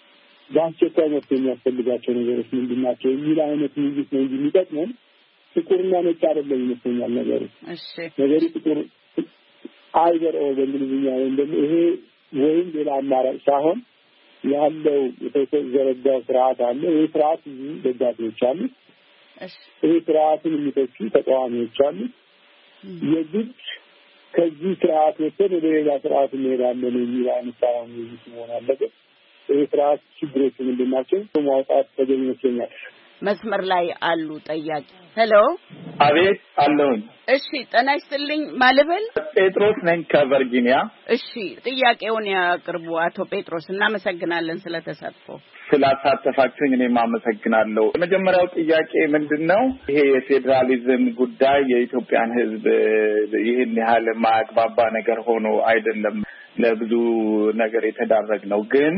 በአስቸኳይ መፍትሄ የሚያስፈልጋቸው ነገሮች ምንድን ናቸው የሚል አይነት ውይይት ነው እንጂ የሚጠቅመን ጥቁርና ነጭ አይደለም ይመስለኛል ነገሩ። ነገሩ ጥቁር አይዘር ኦር በእንግሊዝኛ ወይም ደግሞ ይሄ ወይም ሌላ አማራጭ ሳይሆን ያለው የተዘረጋው ስርዓት አለ። ይህ ስርዓት ደጋፊዎች አሉ። ይህ ስርዓትን የሚተቹ ተቃዋሚዎች አሉ። የግድ ከዚህ ስርዓት ወጥተን ወደ ሌላ ስርዓት እንሄዳለን የሚል አይነት ሳይሆን መሆን አለበት። ይህ ስርዓት ችግሮቹ ምንድን ናቸው ማውጣት ተገቢ ይመስለኛል። መስመር ላይ አሉ ጠያቂ። ሄሎ፣ አቤት አለሁኝ። እሺ፣ ጤና ይስጥልኝ። ማልበል ጴጥሮስ ነኝ ከቨርጂኒያ። እሺ፣ ጥያቄውን ያቅርቡ አቶ ጴጥሮስ። እናመሰግናለን ስለተሳትፎ። ስላሳተፋችሁኝ እኔም አመሰግናለሁ። የመጀመሪያው ጥያቄ ምንድነው? ይሄ የፌዴራሊዝም ጉዳይ የኢትዮጵያን ሕዝብ ይህን ያህል ማያግባባ ነገር ሆኖ አይደለም ለብዙ ነገር የተዳረግ ነው። ግን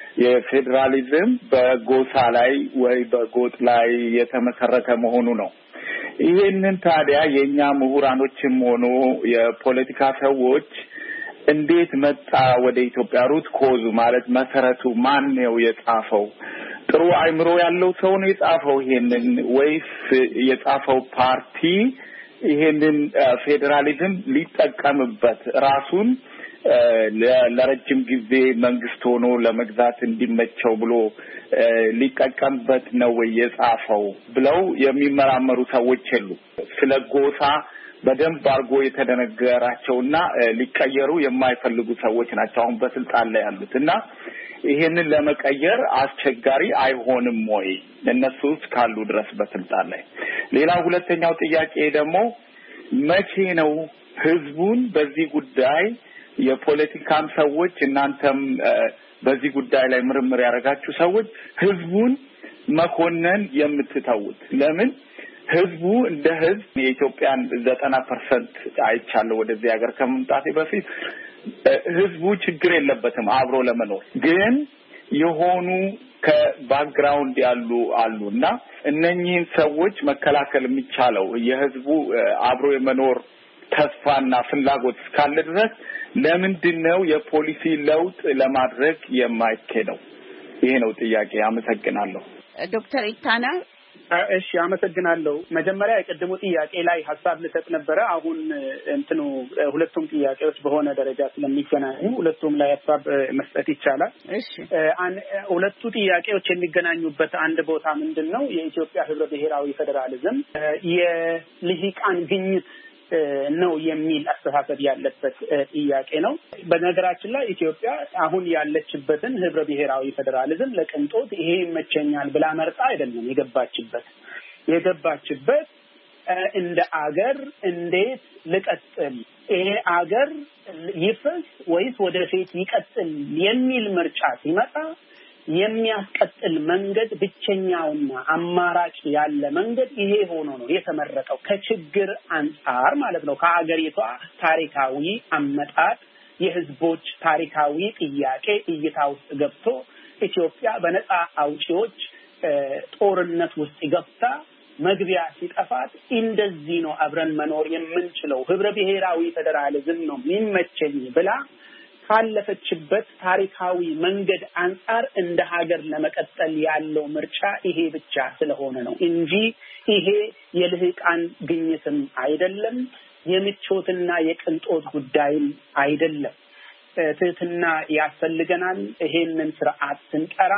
የፌዴራሊዝም በጎሳ ላይ ወይ በጎጥ ላይ የተመሰረተ መሆኑ ነው። ይሄንን ታዲያ የኛ ምሁራኖችም ሆኖ የፖለቲካ ሰዎች እንዴት መጣ ወደ ኢትዮጵያ? ሩት ኮዙ ማለት መሰረቱ ማን ነው የጻፈው? ጥሩ አእምሮ ያለው ሰው ነው የጻፈው ይሄንን ወይስ የጻፈው ፓርቲ ይሄንን ፌዴራሊዝም ሊጠቀምበት ራሱን ለረጅም ጊዜ መንግስት ሆኖ ለመግዛት እንዲመቸው ብሎ ሊጠቀምበት ነው የጻፈው ብለው የሚመራመሩ ሰዎች አሉ። ስለ ጎሳ በደንብ አድርጎ የተደነገራቸውና ሊቀየሩ የማይፈልጉ ሰዎች ናቸው አሁን በስልጣን ላይ ያሉት እና ይሄንን ለመቀየር አስቸጋሪ አይሆንም ወይ እነሱ ካሉ ድረስ በስልጣን ላይ? ሌላ ሁለተኛው ጥያቄ ደግሞ መቼ ነው ህዝቡን በዚህ ጉዳይ የፖለቲካም ሰዎች እናንተም በዚህ ጉዳይ ላይ ምርምር ያደረጋችሁ ሰዎች ህዝቡን መኮነን የምትተውት? ለምን ህዝቡ እንደ ህዝብ የኢትዮጵያን 90% አይቻለሁ ወደዚህ ሀገር ከመምጣቴ በፊት ህዝቡ ችግር የለበትም አብሮ ለመኖር። ግን የሆኑ ከባክግራውንድ ያሉ አሉና እነኚህን ሰዎች መከላከል የሚቻለው የህዝቡ አብሮ የመኖር ተስፋና ፍላጎት እስካለ ድረስ ለምንድነው የፖሊሲ ለውጥ ለማድረግ የማይኬደው? ይሄ ነው ጥያቄ። አመሰግናለሁ። ዶክተር ኢታና። እሺ፣ አመሰግናለሁ። መጀመሪያ የቀደሙ ጥያቄ ላይ ሀሳብ ልሰጥ ነበረ። አሁን ሁለቱም ጥያቄዎች በሆነ ደረጃ ስለሚገናኙ ሁለቱም ላይ ሀሳብ መስጠት ይቻላል። እሺ፣ ሁለቱ ጥያቄዎች የሚገናኙበት አንድ ቦታ ምንድነው? የኢትዮጵያ ህብረ ብሔራዊ ፌዴራሊዝም የልሂቃን ግኝት ነው የሚል አስተሳሰብ ያለበት ጥያቄ ነው። በነገራችን ላይ ኢትዮጵያ አሁን ያለችበትን ህብረ ብሔራዊ ፌዴራሊዝም ለቅንጦት ይሄ ይመቸኛል ብላ መርጣ አይደለም የገባችበት እንደ አገር እንዴት ልቀጥል፣ ይሄ አገር ይፍረስ ወይስ ወደፊት ይቀጥል የሚል ምርጫ ሲመጣ የሚያስቀጥል መንገድ ብቸኛውና አማራጭ ያለ መንገድ ይሄ ሆኖ ነው የተመረጠው ከችግር አንፃር ማለት ነው ከሀገሪቷ ታሪካዊ አመጣጥ የህዝቦች ታሪካዊ ጥያቄ እይታ ውስጥ ገብቶ ኢትዮጵያ በነጻ አውጪዎች ጦርነት ውስጥ ገብታ መግቢያ ሲጠፋት እንደዚህ ነው አብረን መኖር የምንችለው ህብረ ብሔራዊ ፌደራሊዝም ነው የሚመቸኝ ብላ ካለፈችበት ታሪካዊ መንገድ አንፃር እንደ ሀገር ለመቀጠል ያለው ምርጫ ይሄ ብቻ ስለሆነ ነው እንጂ ይሄ የልህቃን ግኝትም አይደለም የምቾትና የቅንጦት ጉዳይም አይደለም ትህትና ያስፈልገናል ይሄንን ስርዓት ስንጠራ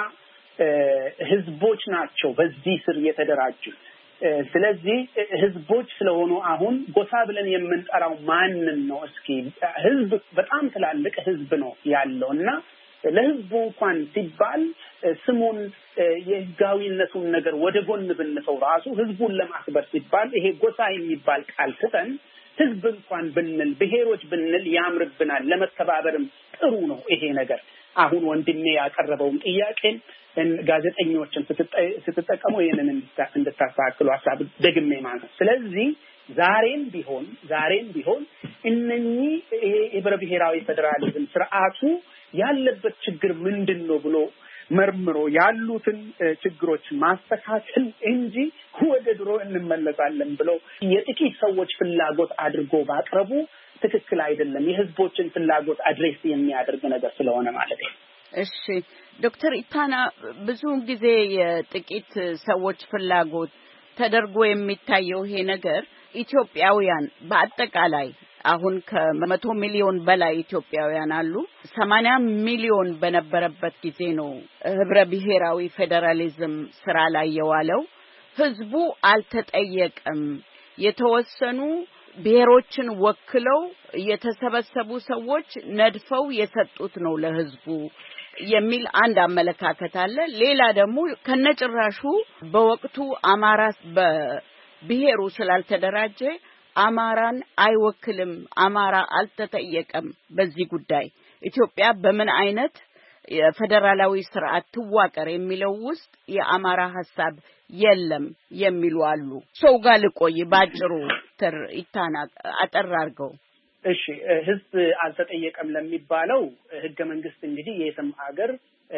ህዝቦች ናቸው በዚህ ስር የተደራጁት ስለዚህ ህዝቦች ስለሆኑ አሁን ጎሳ ብለን የምንጠራው ማንን ነው እስኪ ህዝብ በጣም ትላልቅ ህዝብ ነው ያለውና ለህዝቡ እንኳን ሲባል ስሙን የህጋዊነቱን ነገር ወደ ጎን ብንተው ራሱ ህዝቡን ለማክበር ሲባል ይሄ ጎሳ የሚባል ቃል ትተን ህዝብ እንኳን ብንል ብሔሮች ብንል ያምርብናል ለመተባበርም ጥሩ ነው ይሄ ነገር አሁን ወንድሜ ያቀረበውን ጥያቄ ጋዜጠኞችን ስትጠቀሙ ይሄንን እንድታስተካክሉ ሐሳብ ደግሜ ማለት ስለዚህ ዛሬም ቢሆን እነኚህ የህብረ ብሔራዊ ፌደራሊዝም ስርዓቱ ያለበት ችግር ምንድነው ብሎ መርምሮ ያሉትን ችግሮች ማስተካከል እንጂ ወደ ድሮ እንመለሳለን ብሎ የጥቂት ሰዎች ፍላጎት አድርጎ ባቀረቡ ትክክል አይደለም የህዝቦችን ፍላጎት አድሬስ የሚያደርግ ነገር ስለሆነ ማለት ነው እሺ ዶክተር ኢታና ብዙ ጊዜ የጥቂት ሰዎች ፍላጎት ተደርጎ የሚታየው ይሄ ነገር ኢትዮጵያውያን በአጠቃላይ አሁን ከ100 ሚሊዮን በላይ ኢትዮጵያውያን አሉ 80 ሚሊዮን በነበረበት ጊዜ ነው ህብረ ብሔራዊ ፌደራሊዝም ስራ ላይ የዋለው ህዝቡ አልተጠየቀም የተወሰኑ ብሔሮችን ወክለው የተሰበሰቡ ሰዎች ነድፈው የሰጡት ነው ለህዝቡ የሚል አንድ አመለካከት አለ ሌላ ደግሞ ከነጭራሹ በወቅቱ አማራ በብሔሩ ስላልተደራጀ አማራን አይወክልም አማራ አልተጠየቀም በዚህ ጉዳይ ኢትዮጵያ በምን አይነት የፌደራላዊ ስርዓት ትዋቀር የሚለው ውስጥ የአማራ ሐሳብ የለም የሚሉ አሉ ሰው ጋር ልቆይ ባጭሩ ኢታና አጠራርገው እሺ ህዝብ አልተጠየቀም ለሚባለው ህገ መንግስት እንግዲህ የሰም ሀገር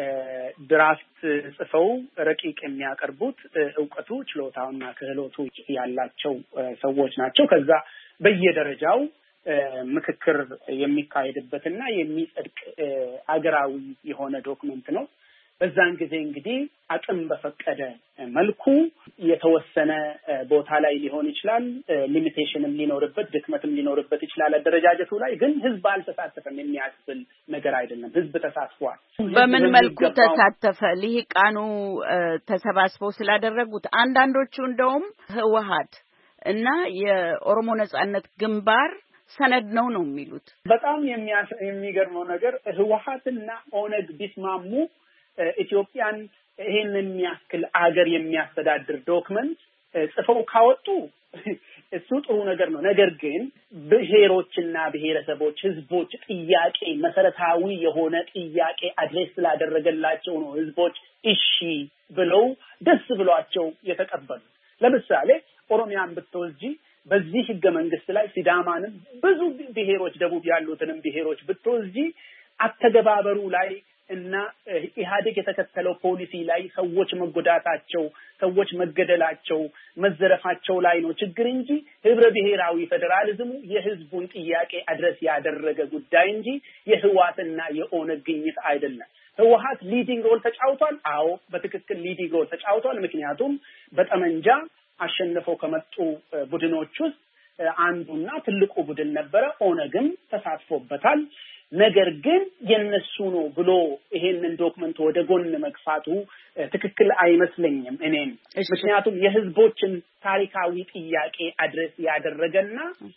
ድራፍት ጽፈው ረቂቅ የሚያቀርቡት ዕውቀቱ ችሎታውና ክህሎቱ ያላቸው ሰዎች ናቸው ከዛ በየደረጃው ምክክር የሚካሄድበትና የሚጸድቅ አገራዊ የሆነ ዶክመንት ነው በዛን ጊዜ እንግዲህ አቅም በፈቀደ መልኩ የተወሰነ ቦታ ላይ ሊሆን ይችላል ሊሚቴሽንም ሊኖርበት ድክመትም ሊኖርበት ይችላል አደረጃጀቱ ላይ ግን ህዝብ አልተሳተፈም የሚያስብል ነገር አይደለም ህዝብ ተሳትፏል በምን መልኩ ተሳተፈ ልሂቃኑ ተሰባስበው ስላደረጉት አንዳንዶቹ እንደውም ህወሓት እና የኦሮሞ ነጻነት ግንባር ሰነድ ነው የሚሉት በጣም የሚገርመው ነገር ህወሓትና ኦነግ ቢስማሙ ኢትዮጵያን ይሄንን የሚያክል አገር የሚያስተዳድር ዶክመንት ጽፈው ካወጡ እሱ ጥሩ ነገር ነው ነገር ግን ብሔሮችና ብሔረሰቦች ህዝቦች ጥያቄ መሰረታዊ የሆነ ጥያቄ አድሬስ ስላደረገላቸው ነው ህዝቦች እሺ ብለው ደስ ብሏቸው የተቀበሉ ለምሳሌ ኦሮሚያን ብትወስጂ በዚህ ህገ መንግስት ላይ ሲዳማንም ብዙ ብሔሮች ደቡብ ያሉትንም ብሔሮች ብትወስጂ አተገባበሩ ላይ እና ኢህአዴግ የተከተለው ፖሊሲ ላይ ሰዎች መጎዳታቸው ሰዎች መገደላቸው መዘረፋቸው ላይ ነው ችግር እንጂ ህብረ ብሔራዊ ፌደራሊዝሙ የህዝቡን ጥያቄ አድረስ ያደረገ ጉዳይ እንጂ የህወሓትና የኦነግ ግኝት አይደለም ህወሓት ሊዲንግ ሮል ተጫውቷል አዎ በትክክል ሊዲንግ ሮል ተጫውቷል ምክንያቱም በጠመንጃ አሸንፈው ከመጡ ቡድኖች ውስጥ አንዱና ትልቁ ቡድን ነበረ ኦነግም ተሳትፎበታል ነገር ግን የነሱ ነው ብሎ ይሄንን ዶክመንት ወደ ጎን መግፋቱ ትክክል አይመስለኝም እኔም ምክንያቱም የህዝቦችን ታሪካዊ ጥያቄ አድረስ ያደረገና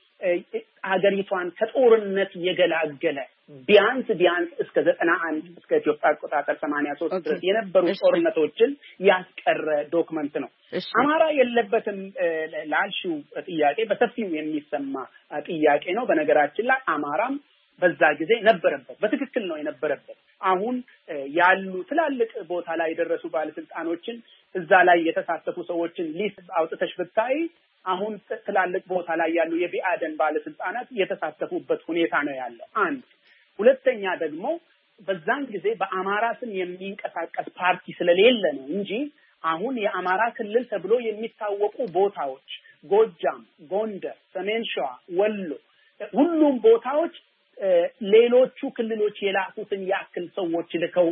ሀገሪቷን ከጦርነት የገላገለ ቢያንስ እስከ 91 እስከ ኢትዮጵያ አቆጣጠር 83 ድረስ የነበሩ ጦርነቶችን ያስቀረ ዶክመንት ነው አማራ የለበትም ላልሽው ጥያቄ በሰፊው የሚሰማ ጥያቄ ነው በነገራችን ላይ አማራም በዛ ጊዜ ነበረበት በትክክል ነው የነበረበት አሁን ያሉ ትላልቅ ቦታ ላይ የደረሱ ባለስልጣኖችን እዛ ላይ የተሳተፉ ሰዎችን ሊስት አውጥተሽ ብታይ አሁን ትላልቅ ቦታ ላይ ያሉ የቢአደን ባለስልጣናት የተሳተፉበት ሁኔታ ነው ያለው። አንድ ሁለተኛ ደግሞ በዛን ጊዜ በአማራ ስም የሚንቀሳቀስ ፓርቲ ስለሌለ ነው እንጂ አሁን የአማራ ክልል ተብሎ የሚታወቁ ቦታዎች ጎጃም፣ ጎንደር፣ ሰሜን ሸዋ፣ ወሎ ሁሉም ቦታዎች ሌሎቹ ክልሎች የላኩትን ያክል ሰዎች ልከው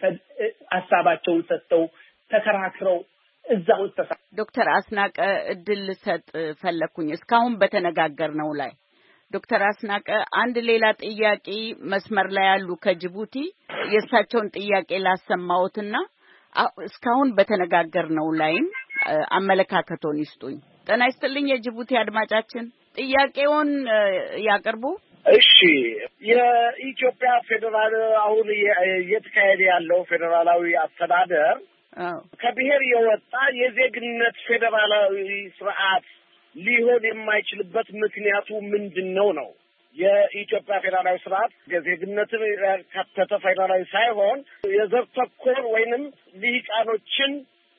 ሐሳባቸውን ሰጥተው ተከራክረው እዛው ዶክተር አስናቀ እድል ሰጥ ፈለኩኝ እስካሁን በተነጋገርነው ላይ ዶክተር አስናቀ አንድ ሌላ ጥያቄ መስመር ላይ ያሉ ከጅቡቲ የእሳቸውን ጥያቄ ላሰማውትና እስካሁን በተነጋገርነው ላይም አመለካከቶን ይስጡኝ። ጤና ይስጥልኝ የጅቡቲ አድማጫችን ጥያቄውን ያቀርቡ። እሺ የኢትዮጵያ ፌደራል አሁን እየተካሄደ ያለው ፌደራላዊ አስተዳደር ከብሔር የወጣ የዜግነት ፌደራላዊ ስርዓት ሊሆን የማይችልበት ምክንያቱ ምንድነው ነው? የኢትዮጵያ ፌደራላዊ ስርዓት የዜግነትን ያካተተ ፌደራላዊ ሳይሆን የዘር ተኮር ወይንም ልሂቃኖችን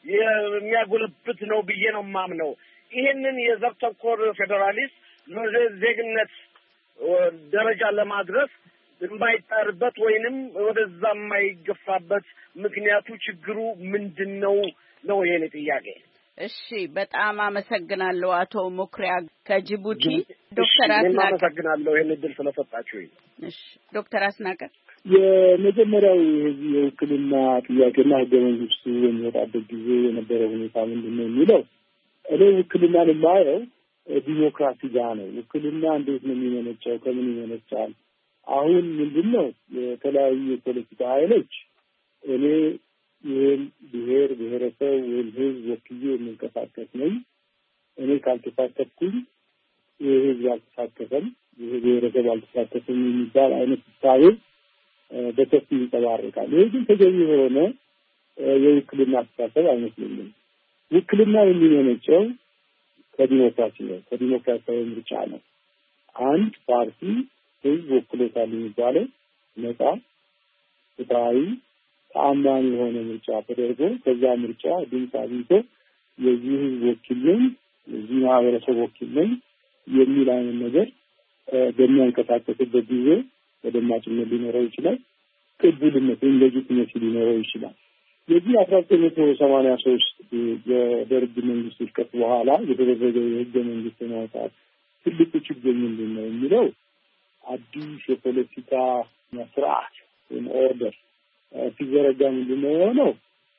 የሚያጎለብት ነው ብዬ ነው የማምነው። ይሄንን የዘር ተኮር ፌደራሊስት ለዜግነት ደረጃ ለማድረስ የማይጣርበት ወይንም ወደዛ የማይገፋበት ምክንያቱ ችግሩ ምንድነው ነው የኔ ጥያቄ። እሺ በጣም አመሰግናለሁ አቶ ሙክሪያ ከጅቡቲ። ዶክተር አስናቀ አመሰግናለሁ ይሄን እድል ስለሰጣችሁኝ። እሺ ዶክተር አስናቀ የመጀመሪያው የውክልና ጥያቄና ህገ መንግስቱ የሚወጣበት ጊዜ የነበረው ሁኔታ ምንድነው የሚለው እኔ ውክልናን የማየው ዲሞክራሲ ጋር ነው። ውክልና እንዴት ነው የሚመነጨው? ከምን ይመነጫል? አሁን ምንድነው የተለያዩ የፖለቲካ ኃይሎች እኔ ይህን ብሔር ብሔረሰብ ወይም ህዝብ ወክዬ የምንቀሳቀስ ነኝ፣ እኔ ካልተሳተፍኩኝ ይህ ህዝብ አልተሳተፈም፣ ይህ ብሔረሰብ አልተሳተፈም የሚባል አይነት እሳቤ በሰፊው ይንጸባረቃል። ይህ ግን ተገቢ የሆነ የውክልና አስተሳሰብ አይመስለኝም። ውክልና የሚመነጨው ከዲሞክራሲ ነው፣ ከዲሞክራሲያዊ ምርጫ ነው። አንድ ፓርቲ ህዝብ ወክሎታል የሚባለው ነፃ፣ ፍትሃዊ፣ ተአማኒ የሆነ ምርጫ ተደርጎ ከዛ ምርጫ ድምፅ አግኝቶ የዚህ ህዝብ ወኪል ነኝ፣ የዚህ ማህበረሰብ ወኪል ነኝ የሚል አይነት ነገር በሚያንቀሳቀስበት ጊዜ ተደማጭነት ሊኖረው ይችላል፣ ቅቡልነት ወይም ሌጂቲሜሲ ሊኖረው ይችላል። የዚህ 1983 የደርግ መንግስት ውድቀት በኋላ የተደረገው የህገ መንግስት ማውጣት ትልቁ ችግር ምንድን ነው የሚለው አዲስ የፖለቲካ ስርዓት ወይም ኦርደር ሲዘረጋ ምንድን ነው የሆነው?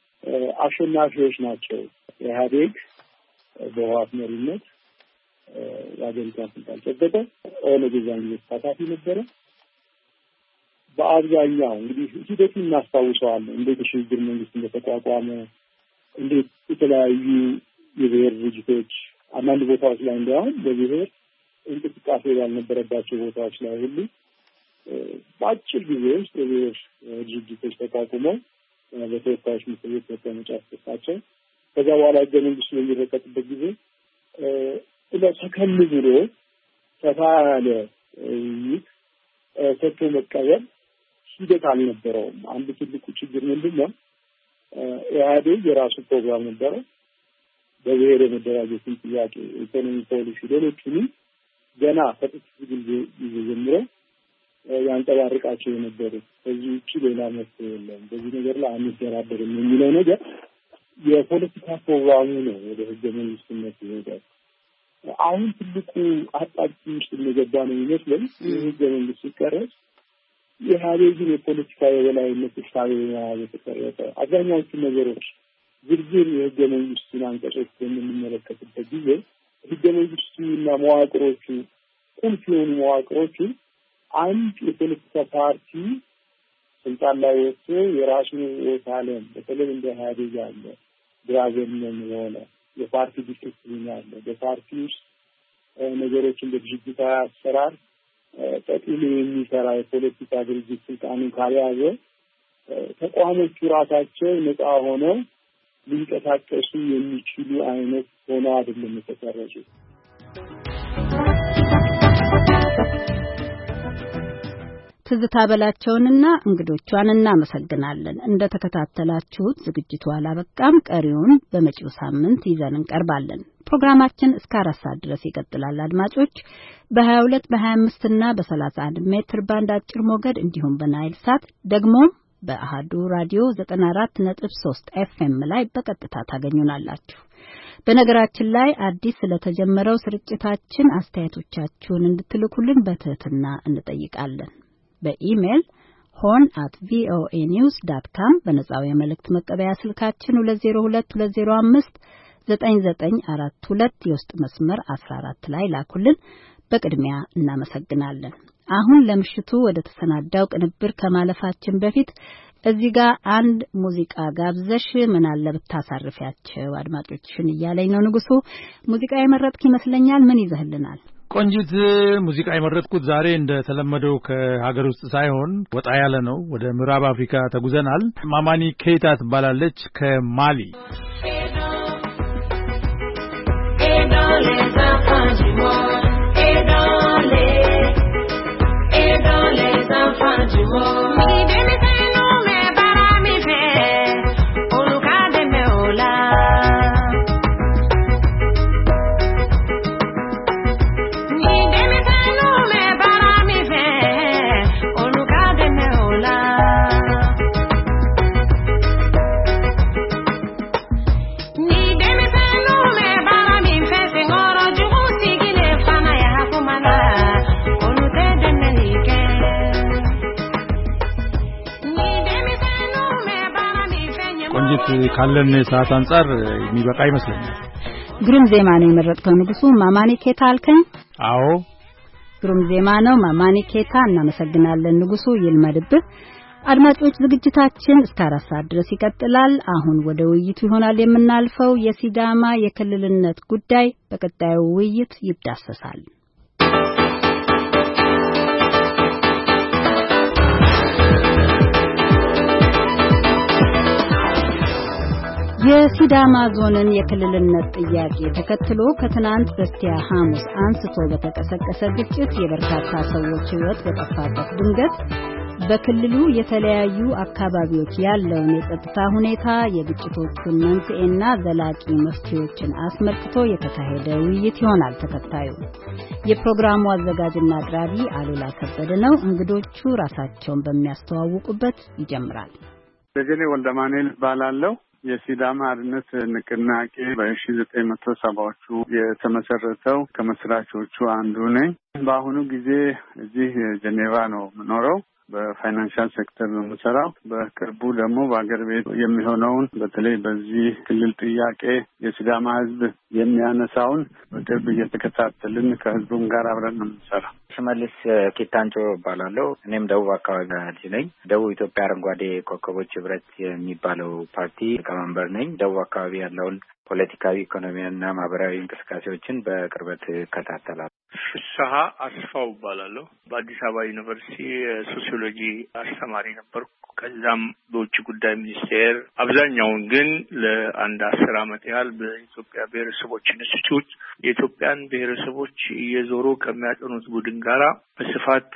አሸናፊዎች ናቸው። ኢህአዴግ በህወሓት መሪነት የአገሪቷን ስልጣን ጨበጠ። ኦነግ የዛን ጊዜ ተሳታፊ ነበረ። በአብዛኛው እንግዲህ ሂደቱን እናስታውሰዋለን። እንዴት የሽግግር መንግስት እንደተቋቋመ፣ እንዴት የተለያዩ የብሔር ድርጅቶች አንዳንድ ቦታዎች ላይ እንዲያውም በብሔር እንቅስቃሴ ባልነበረባቸው ቦታዎች ላይ ሁሉ በአጭር ጊዜ ውስጥ የብሔር ድርጅቶች ተቋቁመው በተወካዮች ምክር ቤት መቀመጫ ተሰጣቸው። ከዛ በኋላ ህገ መንግስቱ በሚረቀቅበት ጊዜ ሰከን ብሎ ሰፋ ያለ ውይይት ሰጥቶ መቀበል ሂደት አልነበረውም። አንድ ትልቁ ችግር ምንድን ነው? ኢህአዴግ የራሱ ፕሮግራም ነበረው። በብሔር የመደራጀትን ጥያቄ፣ ኢኮኖሚ ፖሊሲ፣ ሌሎቹንም ገና ከጥቂት ጊዜ ጀምሮ ያንጸባርቃቸው የነበሩ ከዚህ ውጭ ሌላ መፍትሄ የለም፣ በዚህ ነገር ላይ አንደራደርም የሚለው ነገር የፖለቲካ ፕሮግራሙ ነው ወደ ህገ መንግስትነት ይሄዳል። አሁን ትልቁ አጣብቂኝ ውስጥ እንደገባ ነው የሚመስለኝ። ህገ መንግስት ሲቀረጽ የኢህአዴግን የፖለቲካ የበላይነት እሳቤ የተቀረጸ አብዛኛዎቹ ነገሮች ዝርዝር የህገ መንግስቱን አንቀጾች በምንመለከትበት ጊዜ ህገ መንግስቱና መዋቅሮቹ ቁልፍ የሆኑ መዋቅሮቹ አንድ የፖለቲካ ፓርቲ ስልጣን ላይ ወጥቶ የራሱን ዓለም በተለይ እንደ ኢህአዴግ ያለ ግራዘመን የሆነ የፓርቲ ዲስፕሊን ያለ በፓርቲ ውስጥ ነገሮችን በድርጅታዊ አሰራር ጠቅልሎ የሚሰራ የፖለቲካ ድርጅት ስልጣኑን ካልያዘ ተቋሞቹ ራሳቸው ነፃ ሆነው ሊንቀሳቀሱ የሚችሉ አይነት ሆነው አይደለም የተቀረጹት። ትዝታ በላቸውንና እንግዶቿን እናመሰግናለን። እንደተከታተላችሁት ዝግጅቱ አላበቃም። ቀሪውን በመጪው ሳምንት ይዘን እንቀርባለን። ፕሮግራማችን እስከ 4 ሰዓት ድረስ ይቀጥላል። አድማጮች በ22 በ25 እና በ31 ሜትር ባንድ አጭር ሞገድ እንዲሁም በናይል ሳት ደግሞ በአሃዱ ራዲዮ 94.3 ኤፍኤም ላይ በቀጥታ ታገኙናላችሁ። በነገራችን ላይ አዲስ ስለተጀመረው ስርጭታችን አስተያየቶቻችሁን እንድትልኩልን በትህትና እንጠይቃለን። በኢሜል horn@voanews.com በነጻው የመልእክት መቀበያ ስልካችን 2022059942 የውስጥ መስመር 14 ላይ ላኩልን። በቅድሚያ እናመሰግናለን። አሁን ለምሽቱ ወደ ተሰናዳው ቅንብር ከማለፋችን በፊት እዚህ ጋር አንድ ሙዚቃ ጋብዘሽ ምን አለ ብታሳርፊያቸው አድማጮችሽን እያለኝ ነው ንጉሱ። ሙዚቃ የመረጥክ ይመስለኛል። ምን ይዘህልናል? ቆንጂት፣ ሙዚቃ የመረጥኩት ዛሬ እንደተለመደው ከሀገር ውስጥ ሳይሆን ወጣ ያለ ነው። ወደ ምዕራብ አፍሪካ ተጉዘናል። ማማኒ ኬታ ትባላለች ከማሊ። ካለን ሰዓት አንፃር የሚበቃ ይመስለኛል። ግሩም ዜማ ነው የመረጥከው ንጉሱ። ማማኒ ኬታ አልከኝ? አዎ ግሩም ዜማ ነው። ማማኒ ኬታ እናመሰግናለን ንጉሱ። ይልመድብህ። አድማጮች ዝግጅታችን እስከ 4 ሰዓት ድረስ ይቀጥላል። አሁን ወደ ውይይቱ ይሆናል የምናልፈው። የሲዳማ የክልልነት ጉዳይ በቀጣዩ ውይይት ይዳሰሳል። የሲዳማ ዞንን የክልልነት ጥያቄ ተከትሎ ከትናንት በስቲያ ሐሙስ አንስቶ በተቀሰቀሰ ግጭት የበርካታ ሰዎች ሕይወት በጠፋበት ድንገት በክልሉ የተለያዩ አካባቢዎች ያለውን የጸጥታ ሁኔታ፣ የግጭቶቹን መንስኤና ዘላቂ መፍትሄዎችን አስመልክቶ የተካሄደ ውይይት ይሆናል ተከታዩ። የፕሮግራሙ አዘጋጅና አቅራቢ አሉላ ከበደ ነው። እንግዶቹ ራሳቸውን በሚያስተዋውቁበት ይጀምራል። ደጀኔ ወልደማኔል ባላለው የሲዳማ አርነት ንቅናቄ በ1970ዎቹ የተመሰረተው ከመስራቾቹ አንዱ ነኝ። በአሁኑ ጊዜ እዚህ ጄኔቫ ነው የምኖረው። በፋይናንሻል ሴክተር ነው የምሰራው። በቅርቡ ደግሞ በአገር ቤት የሚሆነውን በተለይ በዚህ ክልል ጥያቄ የሲዳማ ሕዝብ የሚያነሳውን በቅርብ እየተከታተልን ከሕዝቡም ጋር አብረን ነው የምንሰራው። ሽመልስ ኪታንጮ እባላለሁ። እኔም ደቡብ አካባቢ ልጅ ነኝ። ደቡብ ኢትዮጵያ አረንጓዴ ኮከቦች ህብረት የሚባለው ፓርቲ ሊቀመንበር ነኝ። ደቡብ አካባቢ ያለውን ፖለቲካዊ፣ ኢኮኖሚያዊና ማህበራዊ እንቅስቃሴዎችን በቅርበት እከታተላለሁ። ፍስሐ አስፋው እባላለሁ። በአዲስ አበባ ዩኒቨርሲቲ ሶሲዮሎጂ አስተማሪ ነበርኩ። ከዛም በውጭ ጉዳይ ሚኒስቴር አብዛኛውን ግን ለአንድ 10 ዓመት ያህል በኢትዮጵያ ብሔረሰቦች ኢንስቲትዩት የኢትዮጵያን ብሔረሰቦች እየዞሩ ከሚያጠኑት ቡድን ጋራ በስፋት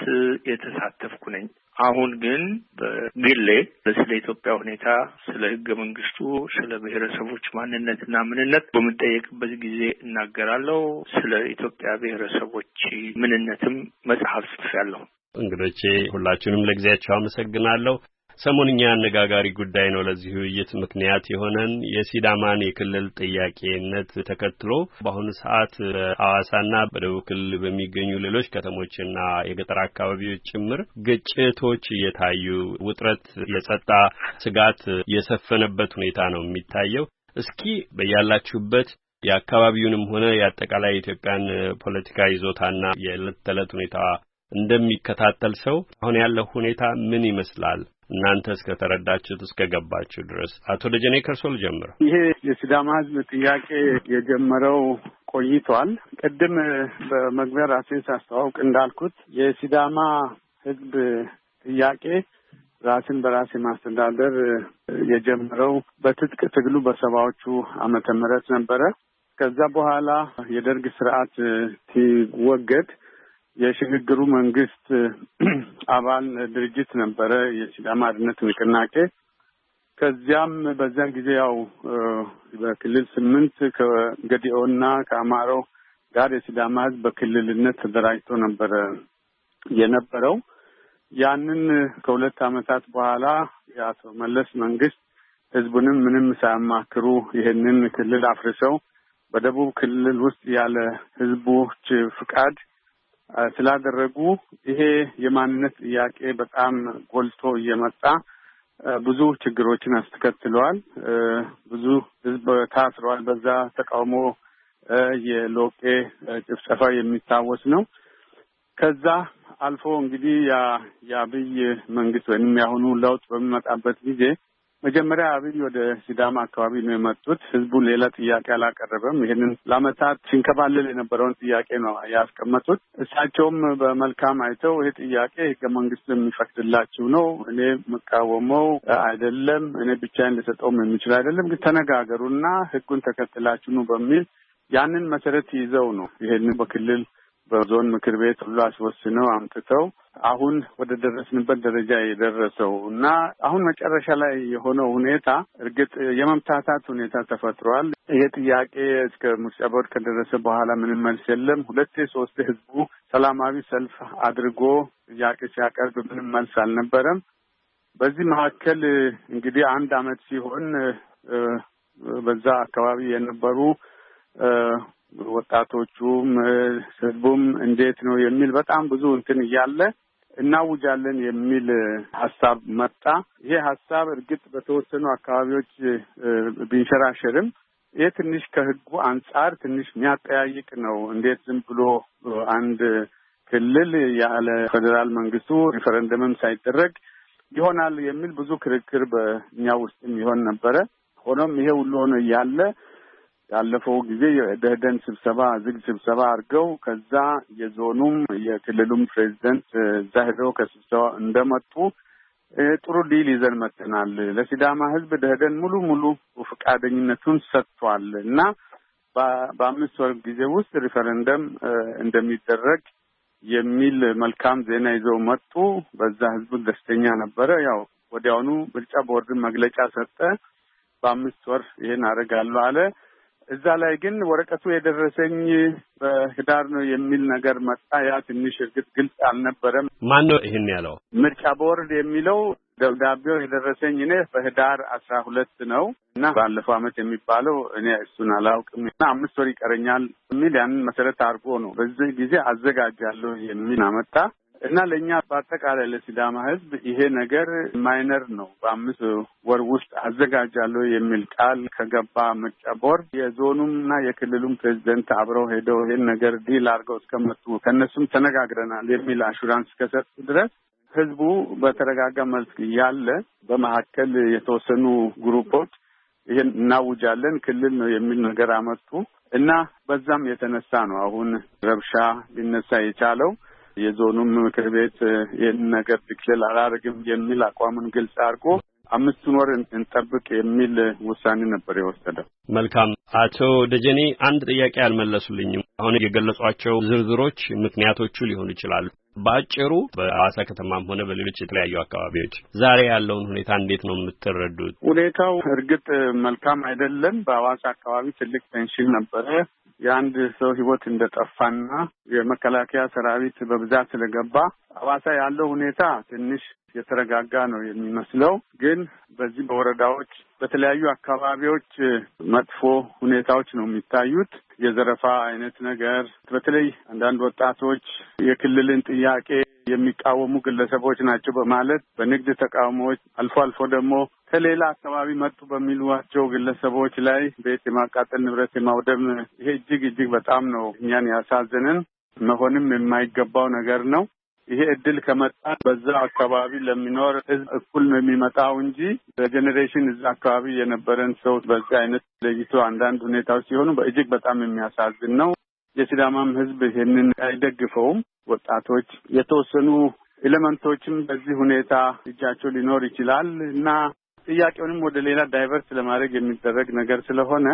የተሳተፍኩ ነኝ። አሁን ግን በግሌ ስለ ኢትዮጵያ ሁኔታ፣ ስለ ህገ መንግስቱ፣ ስለ ብሔረሰቦች ማንነትና ምንነት በምጠየቅበት ጊዜ እናገራለሁ። ስለ ኢትዮጵያ ብሔረሰቦች ምንነትም መጽሐፍ ጽፌያለሁ። እንግዶቼ ሁላችሁንም ለጊዜያችሁ አመሰግናለሁ። ሰሞንኛ አነጋጋሪ ጉዳይ ነው ለዚህ ውይይት ምክንያት የሆነን የሲዳማን የክልል ጥያቄነት ተከትሎ በአሁኑ ሰዓት በሐዋሳና በደቡብ ክልል በሚገኙ ሌሎች ከተሞችና የገጠር አካባቢዎች ጭምር ግጭቶች እየታዩ ውጥረት፣ የጸጥታ ስጋት የሰፈነበት ሁኔታ ነው የሚታየው። እስኪ በያላችሁበት የአካባቢውንም ሆነ የአጠቃላይ ኢትዮጵያን ፖለቲካ ይዞታና የዕለት ተዕለት ሁኔታ እንደሚከታተል ሰው አሁን ያለው ሁኔታ ምን ይመስላል? እናንተ እስከ ተረዳችሁት እስከ ገባችሁ ድረስ አቶ ደጀኔ ከርሶል ጀምር። ይሄ የሲዳማ ሕዝብ ጥያቄ የጀመረው ቆይቷል። ቅድም በመግቢያ ራሴን ሳስተዋውቅ እንዳልኩት የሲዳማ ሕዝብ ጥያቄ ራስን በራስ ማስተዳደር የጀመረው በትጥቅ ትግሉ በሰባዎቹ ዓመተ ምህረት ነበረ። ከዛ በኋላ የደርግ ስርዓት ሲወገድ የሽግግሩ መንግስት አባል ድርጅት ነበረ የሲዳማ አርነት ንቅናቄ። ከዚያም በዛን ጊዜ ያው በክልል 8 ከገዲኦና ከአማሮ ጋር የሲዳማ ህዝብ በክልልነት ተደራጅቶ ነበረ የነበረው። ያንን ከሁለት ዓመታት በኋላ የአቶ መለስ መንግስት ህዝቡንም ምንም ሳያማክሩ ይሄንን ክልል አፍርሰው በደቡብ ክልል ውስጥ ያለ ህዝቦች ፍቃድ ስላደረጉ ይሄ የማንነት ጥያቄ በጣም ጎልቶ እየመጣ ብዙ ችግሮችን አስተከትሏል። ብዙ ህዝብ ታስሯል። በዛ ተቃውሞ የሎቄ ጭፍጨፋ የሚታወስ ነው። ከዛ አልፎ እንግዲህ የአብይ መንግስት ወይም ያሁኑ ለውጥ በሚመጣበት ጊዜ መጀመሪያ አብይ ወደ ሲዳማ አካባቢ ነው የመጡት። ህዝቡ ሌላ ጥያቄ አላቀረበም። ይሄንን ለዓመታት ሲንከባለል የነበረውን ጥያቄ ነው ያስቀመጡት። እሳቸውም በመልካም አይተው ይሄ ጥያቄ ህገ መንግስቱ የሚፈቅድላችሁ ነው፣ እኔ መቃወመው አይደለም፣ እኔ ብቻዬን ልሰጠውም የሚችል አይደለም፣ ግን ተነጋገሩና ህጉን ተከትላችሁ ነው በሚል ያንን መሰረት ይዘው ነው ይሄንን በክልል በዞን ምክር ቤት ሁሉ አስወስነው አምጥተው አሁን ወደ ደረስንበት ደረጃ የደረሰው እና አሁን መጨረሻ ላይ የሆነው ሁኔታ እርግጥ የመምታታት ሁኔታ ተፈጥሯል። ይሄ ጥያቄ እስከ ምርጫ ቦርድ ከደረሰ በኋላ ምንም መልስ የለም። 2-3 ህዝቡ ሰላማዊ ሰልፍ አድርጎ ጥያቄ ሲያቀርብ ምንም መልስ አልነበረም። በዚህ መካከል እንግዲህ 1 ዓመት ሲሆን በዛ አካባቢ የነበሩ ወጣቶቹም ህዝቡም እንዴት ነው የሚል በጣም ብዙ እንትን እያለ እናውጃለን የሚል ሀሳብ መጣ። ይሄ ሀሳብ እርግጥ በተወሰኑ አካባቢዎች ቢንሸራሸርም ይሄ ትንሽ ከህጉ አንጻር ትንሽ የሚያጠያይቅ ነው። እንዴት ዝም ብሎ አንድ ክልል ያለ ፌደራል መንግስቱ ሪፈረንደምም ሳይደረግ ይሆናል የሚል ብዙ ክርክር በእኛ ውስጥም ይሆን ነበረ። ሆኖም ይሄ ሁሉ ሆኖ እያለ ያለፈው ጊዜ የደህደን ስብሰባ ዝግ ስብሰባ አድርገው ከዛ የዞኑም የክልሉም ፕሬዝዳንት እዛ ሄደው ከስብሰባ እንደመጡ ጥሩ ዲል ይዘን መጥተናል። ለሲዳማ ህዝብ ደህደን ሙሉ ፈቃደኝነቱን ሰጥቷል እና በ5 ወር ጊዜ ውስጥ ሪፈረንደም እንደሚደረግ የሚል መልካም ዜና ይዘው መጡ። በዛ ህዝቡ ደስተኛ ነበረ። ያው ወዲያውኑ ምርጫ ቦርድ መግለጫ ሰጠ። በ5 ወር ይሄን አደርጋለሁ አለ። እዛ ላይ ግን ወረቀቱ የደረሰኝ በህዳር ነው የሚል ነገር መጣ። ያ ትንሽ እርግጥ ግልጽ አልነበረም። ማን ነው ይሄን ያለው? ምርጫ ቦርድ የሚለው ደብዳቤው የደረሰኝ እኔ በህዳር 12 ነው እና ባለፈው ዓመት የሚባለው እኔ እሱን አላውቅም እና 5 ወር ይቀረኛል የሚል ያንን መሰረት አድርጎ ነው በዚህ ጊዜ አዘጋጃለሁ የሚል አመጣ እና ለእኛ በአጠቃላይ ለሲዳማ ህዝብ ይሄ ነገር ማይነር ነው። በ5 ወር ውስጥ አዘጋጃለሁ የሚል ቃል ከገባ ምርጫ ቦርድ የዞኑምና የክልሉም ፕሬዝዳንት አብረው ሄደው ይሄን ነገር ዲል አድርገው እስከመጡ ከነሱም ተነጋግረናል የሚል አሹራንስ ከሰጡ ድረስ ህዝቡ በተረጋጋ መልክ ያለ በመካከል የተወሰኑ ግሩፖች ይሄን እናውጃለን ክልል ነው የሚል ነገር አመጡ እና በዛም የተነሳ ነው አሁን ረብሻ ሊነሳ የቻለው። የዞኑም ምክር ቤት ይህን ነገር ትክክል አላደርግም የሚል አቋምን ግልጽ አድርጎ 5 ወር እንጠብቅ የሚል ውሳኔ ነበር የወሰደው። መልካም። አቶ ደጀኔ አንድ ጥያቄ አልመለሱልኝም። አሁን የገለጿቸው ዝርዝሮች ምክንያቶቹ ሊሆኑ ይችላሉ። በአጭሩ በሐዋሳ ከተማም ሆነ በሌሎች የተለያዩ አካባቢዎች ዛሬ ያለውን ሁኔታ እንዴት ነው የምትረዱት? ሁኔታው እርግጥ መልካም አይደለም። በሐዋሳ አካባቢ ትልቅ ቴንሽን ነበረ። የአንድ ሰው ህይወት እንደጠፋና የመከላከያ ሰራዊት በብዛት ስለገባ ሐዋሳ ያለው ሁኔታ ትንሽ የተረጋጋ ነው የሚመስለው። ግን በዚህ በወረዳዎች በተለያዩ አካባቢዎች መጥፎ ሁኔታዎች ነው የሚታዩት። የዘረፋ አይነት ነገር፣ በተለይ አንዳንድ ወጣቶች የክልልን ጥያቄ የሚቃወሙ ግለሰቦች ናቸው በማለት በንግድ ተቃውሞዎች፣ አልፎ አልፎ ደግሞ ከሌላ አካባቢ መጡ በሚሏቸው ግለሰቦች ላይ ቤት የማቃጠል ንብረት የማውደም ይሄ እጅግ በጣም ነው እኛን ያሳዘነን። መሆንም የማይገባው ነገር ነው። ይሄ እድል ከመጣ በዛ አካባቢ ለሚኖር ህዝብ እኩል ነው የሚመጣው እንጂ በጄኔሬሽን እዛ አካባቢ የነበረን ሰው በዚህ አይነት ለይቶ አንዳንድ ሁኔታዎች ሲሆኑ በእጅግ በጣም የሚያሳዝን ነው። የሲዳማም ህዝብ ይሄንን አይደግፈውም። ወጣቶች የተወሰኑ ኤሌመንቶችም በዚህ ሁኔታ እጃቸው ሊኖር ይችላል እና ጥያቄውንም ወደ ሌላ ዳይቨርስ ለማድረግ የሚደረግ ነገር ስለሆነ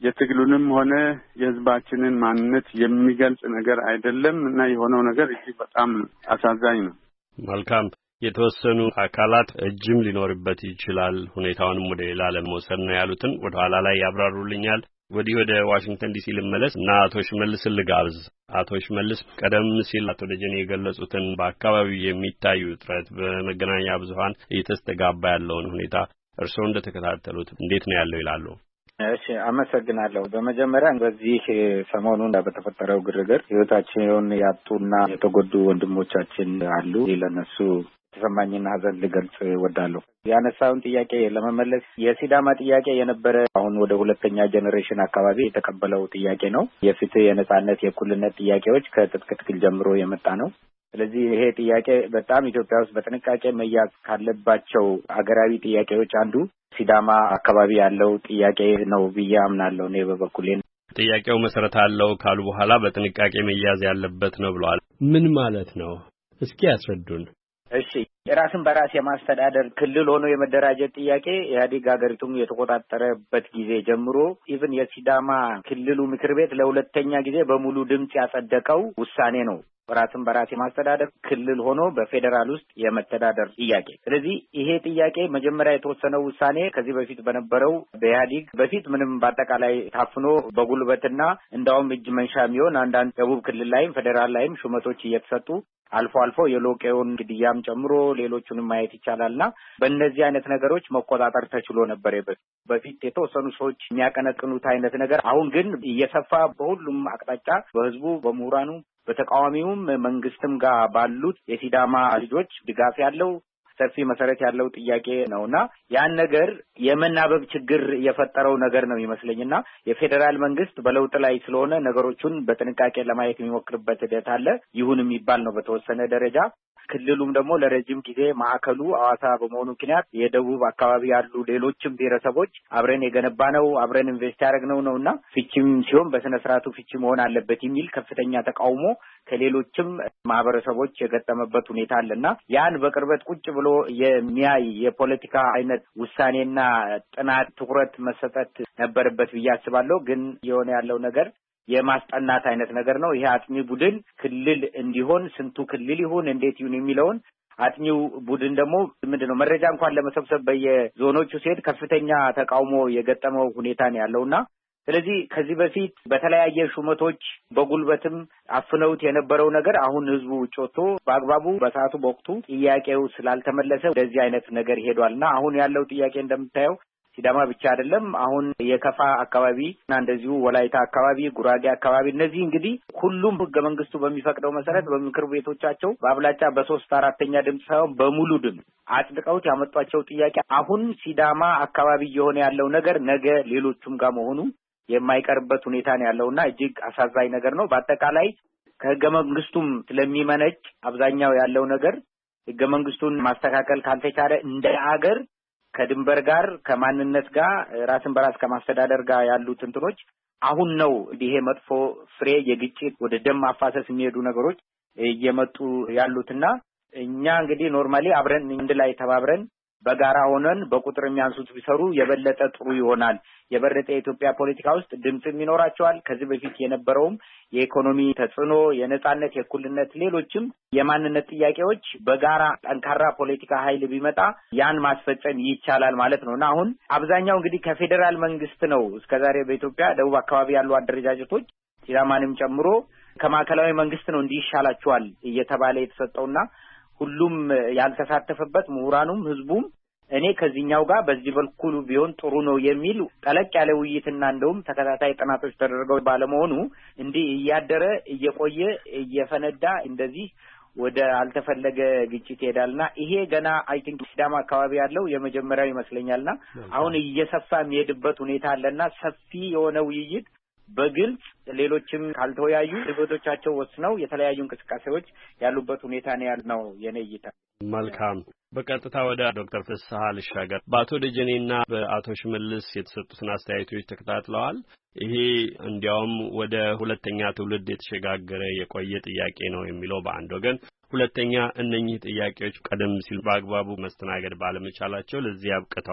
የትግሉንም ሆነ የህዝባችንን ማንነት የሚገልጽ ነገር አይደለም እና የሆነው ነገር እጅግ በጣም አሳዛኝ ነው። መልካም የተወሰኑ አካላት እጅም ሊኖርበት ይችላል ሁኔታውንም ወደ ሌላ ለመውሰድ ነው ያሉትን ወደ ኋላ ላይ ያብራሩልኛል። ወዲህ ወደ ዋሽንግተን ዲሲ ልመለስ እና አቶ ሽመልስ ልጋብዝ። አቶ ሽመልስ ቀደም ሲል አቶ ደጀኔ የገለጹትን በአካባቢው የሚታዩ ውጥረት በመገናኛ ብዙኃን እየተስተጋባ ያለውን ሁኔታ እርስዎ እንደተከታተሉት እንዴት ነው ያለው ይላሉ? እሺ አመሰግናለሁ። በመጀመሪያ በዚህ ሰሞኑን በተፈጠረው ግርግር ህይወታቸውን ያጡና የተጎዱ ወንድሞቻችን አሉ። ለነሱ ተሰማኝና ሀዘን ልገልጽ እወዳለሁ። ያነሳውን ጥያቄ ለመመለስ የሲዳማ ጥያቄ የነበረ አሁን ወደ ሁለተኛ ጄኔሬሽን አካባቢ የተቀበለው ጥያቄ ነው። የፍትህ፣ የነጻነት፣ የእኩልነት ጥያቄዎች ከጥንት ትግል ጀምሮ የመጣ ነው። ስለዚህ ይሄ ጥያቄ በጣም ኢትዮጵያ ውስጥ በጥንቃቄ መያዝ ካለባቸው አገራዊ ጥያቄዎች አንዱ ሲዳማ አካባቢ ያለው ጥያቄ ነው ብዬ አምናለሁ። እኔ በበኩሌ ጥያቄው መሰረት አለው ካሉ በኋላ በጥንቃቄ መያዝ ያለበት ነው ብለዋል። ምን ማለት ነው? እስኪ ያስረዱን። እሺ የራስን በራስ የማስተዳደር ክልል ሆኖ የመደራጀት ጥያቄ ኢህአዴግ ሀገሪቱን የተቆጣጠረበት ጊዜ ጀምሮ ኢቭን የሲዳማ ክልሉ ምክር ቤት ለሁለተኛ ጊዜ በሙሉ ድምጽ ያጸደቀው ውሳኔ ነው። ራስን በራስ የማስተዳደር ክልል ሆኖ በፌዴራል ውስጥ የመተዳደር ጥያቄ። ስለዚህ ይሄ ጥያቄ መጀመሪያ የተወሰነው ውሳኔ ከዚህ በፊት በነበረው በኢህአዴግ በፊት ምንም በአጠቃላይ ታፍኖ በጉልበትና እንዳውም እጅ መንሻ የሚሆን አንዳንድ ደቡብ ክልል ላይም ፌዴራል ላይም ሹመቶች እየተሰጡ አልፎ አልፎ የሎቄውን ግድያም ጨምሮ ሌሎቹንም ማየት ይቻላልና በእነዚህ አይነት ነገሮች መቆጣጠር ተችሎ ነበር። በፊት የተወሰኑ ሰዎች የሚያቀነቅኑት አይነት ነገር አሁን ግን እየሰፋ በሁሉም አቅጣጫ በህዝቡ፣ በምሁራኑ፣ በተቃዋሚውም መንግስትም ጋር ባሉት የሲዳማ ልጆች ድጋፍ ያለው ሰፊ መሰረት ያለው ጥያቄ ነውና ያን ነገር የመናበብ ችግር የፈጠረው ነገር ነው ይመስለኝና የፌዴራል መንግስት በለውጥ ላይ ስለሆነ ነገሮቹን በጥንቃቄ ለማየት የሚሞክርበት ሂደት አለ። ይሁን የሚባል ነው በተወሰነ ደረጃ። ክልሉም ደግሞ ለረጅም ጊዜ ማዕከሉ ሐዋሳ በመሆኑ ምክንያት የደቡብ አካባቢ ያሉ ሌሎችም ብሔረሰቦች አብረን የገነባነው አብረን ኢንቨስት ያደረግነው ነውና ፍቺም ሲሆን በስነ ስርዓቱ ፍቺ መሆን አለበት የሚል ከፍተኛ ተቃውሞ ከሌሎችም ማህበረሰቦች የገጠመበት ሁኔታ አለና ያን በቅርበት ቁጭ ብሎ የሚያይ የፖለቲካ አይነት ውሳኔና ጥናት ትኩረት መሰጠት ነበረበት ብዬ አስባለሁ። ግን የሆነ ያለው ነገር የማስጠናት አይነት ነገር ነው። ይሄ አጥኚ ቡድን ክልል እንዲሆን ስንቱ ክልል ይሁን እንዴት ይሁን የሚለውን አጥኚው ቡድን ደግሞ ምንድነው መረጃ እንኳን ለመሰብሰብ በየዞኖቹ ሲሄድ ከፍተኛ ተቃውሞ የገጠመው ሁኔታ ነው ያለውና ስለዚህ ከዚህ በፊት በተለያየ ሹመቶች በጉልበትም አፍነውት የነበረው ነገር አሁን ህዝቡ ውጭ ወጥቶ በአግባቡ በሰዓቱ በወቅቱ ጥያቄው ስላልተመለሰ ወደዚህ አይነት ነገር ሄዷልና አሁን ያለው ጥያቄ እንደምታየው ሲዳማ ብቻ አይደለም። አሁን የከፋ አካባቢ እና እንደዚሁ ወላይታ አካባቢ፣ ጉራጌ አካባቢ እነዚህ እንግዲህ ሁሉም ህገ መንግስቱ በሚፈቅደው መሰረት በምክር ቤቶቻቸው በአብላጫ በ3/4 ድምጽ ሳይሆን በሙሉ ድምጽ አጽድቀውት ያመጧቸው ጥያቄ አሁን ሲዳማ አካባቢ የሆነ ያለው ነገር ነገ ሌሎቹም ጋር መሆኑ የማይቀርበት ሁኔታ ነው ያለውና እጅግ አሳዛኝ ነገር ነው። በአጠቃላይ ከህገ መንግስቱም ስለሚመነጭ አብዛኛው ያለው ነገር ህገ መንግስቱን ማስተካከል ካልተቻለ እንደ አገር ከድንበር ጋር ከማንነት ጋር ራስን በራስ ከማስተዳደር ጋር ያሉት እንትኖች አሁን ነው ይሄ መጥፎ ፍሬ የግጭት ወደ ደም ማፋሰስ የሚሄዱ ነገሮች እየመጡ ያሉትና እኛ እንግዲህ ኖርማሊ አብረን እንድ ላይ ተባብረን በጋራ ሆነን በቁጥር የሚያንሱት ቢሰሩ የበለጠ ጥሩ ይሆናል። የበለጠ የኢትዮጵያ ፖለቲካ ውስጥ ድምጽም ይኖራቸዋል። ከዚህ በፊት የነበረውም የኢኮኖሚ ተጽዕኖ፣ የነጻነት፣ የእኩልነት ሌሎችም የማንነት ጥያቄዎች በጋራ ጠንካራ ፖለቲካ ኃይል ቢመጣ ያን ማስፈጸም ይቻላል ማለት ነውና አሁን አብዛኛው እንግዲህ ከፌዴራል መንግስት ነው እስከዛሬ በኢትዮጵያ ደቡብ አካባቢ ያሉ አደረጃጀቶች ሲዳማንም ጨምሮ ከማዕከላዊ መንግስት ነው እንዲሻላቸዋል እየተባለ የተሰጠውና ሁሉም ያልተሳተፈበት ምሁራኑም ህዝቡም እኔ ከዚህኛው ጋር በዚህ በኩል ቢሆን ጥሩ ነው የሚል ጠለቅ ያለ ውይይትና እንደውም ተከታታይ ጥናቶች ተደርገው ባለመሆኑ እንዲህ እያደረ እየቆየ እየፈነዳ እንደዚህ ወደ አልተፈለገ ግጭት ይሄዳልና ይሄ ገና አይ ቲንክ ሲዳማ አካባቢ ያለው የመጀመሪያው ይመስለኛልና አሁን እየሰፋ የሚሄድበት ሁኔታ አለና ሰፊ የሆነ ውይይት በግልጽ ሌሎችም ካልተወያዩ ድርጅቶቻቸው ወስነው የተለያዩ እንቅስቃሴዎች ያሉበት ሁኔታ ነው ያለው የኔ እይታ። መልካም። በቀጥታ ወደ ዶክተር ፍስሐ ልሻገር። በአቶ ደጀኔና በአቶ ሽመልስ የተሰጡትን አስተያየቶች ተከታትለዋል። ይሄ እንዲያውም ወደ ሁለተኛ ትውልድ የተሸጋገረ የቆየ ጥያቄ ነው የሚለው በአንድ ወገን፣ ሁለተኛ እነኚህ ጥያቄዎች ቀደም ሲል በአግባቡ መስተናገድ ባለመቻላቸው ለዚህ ያብቅተዋል።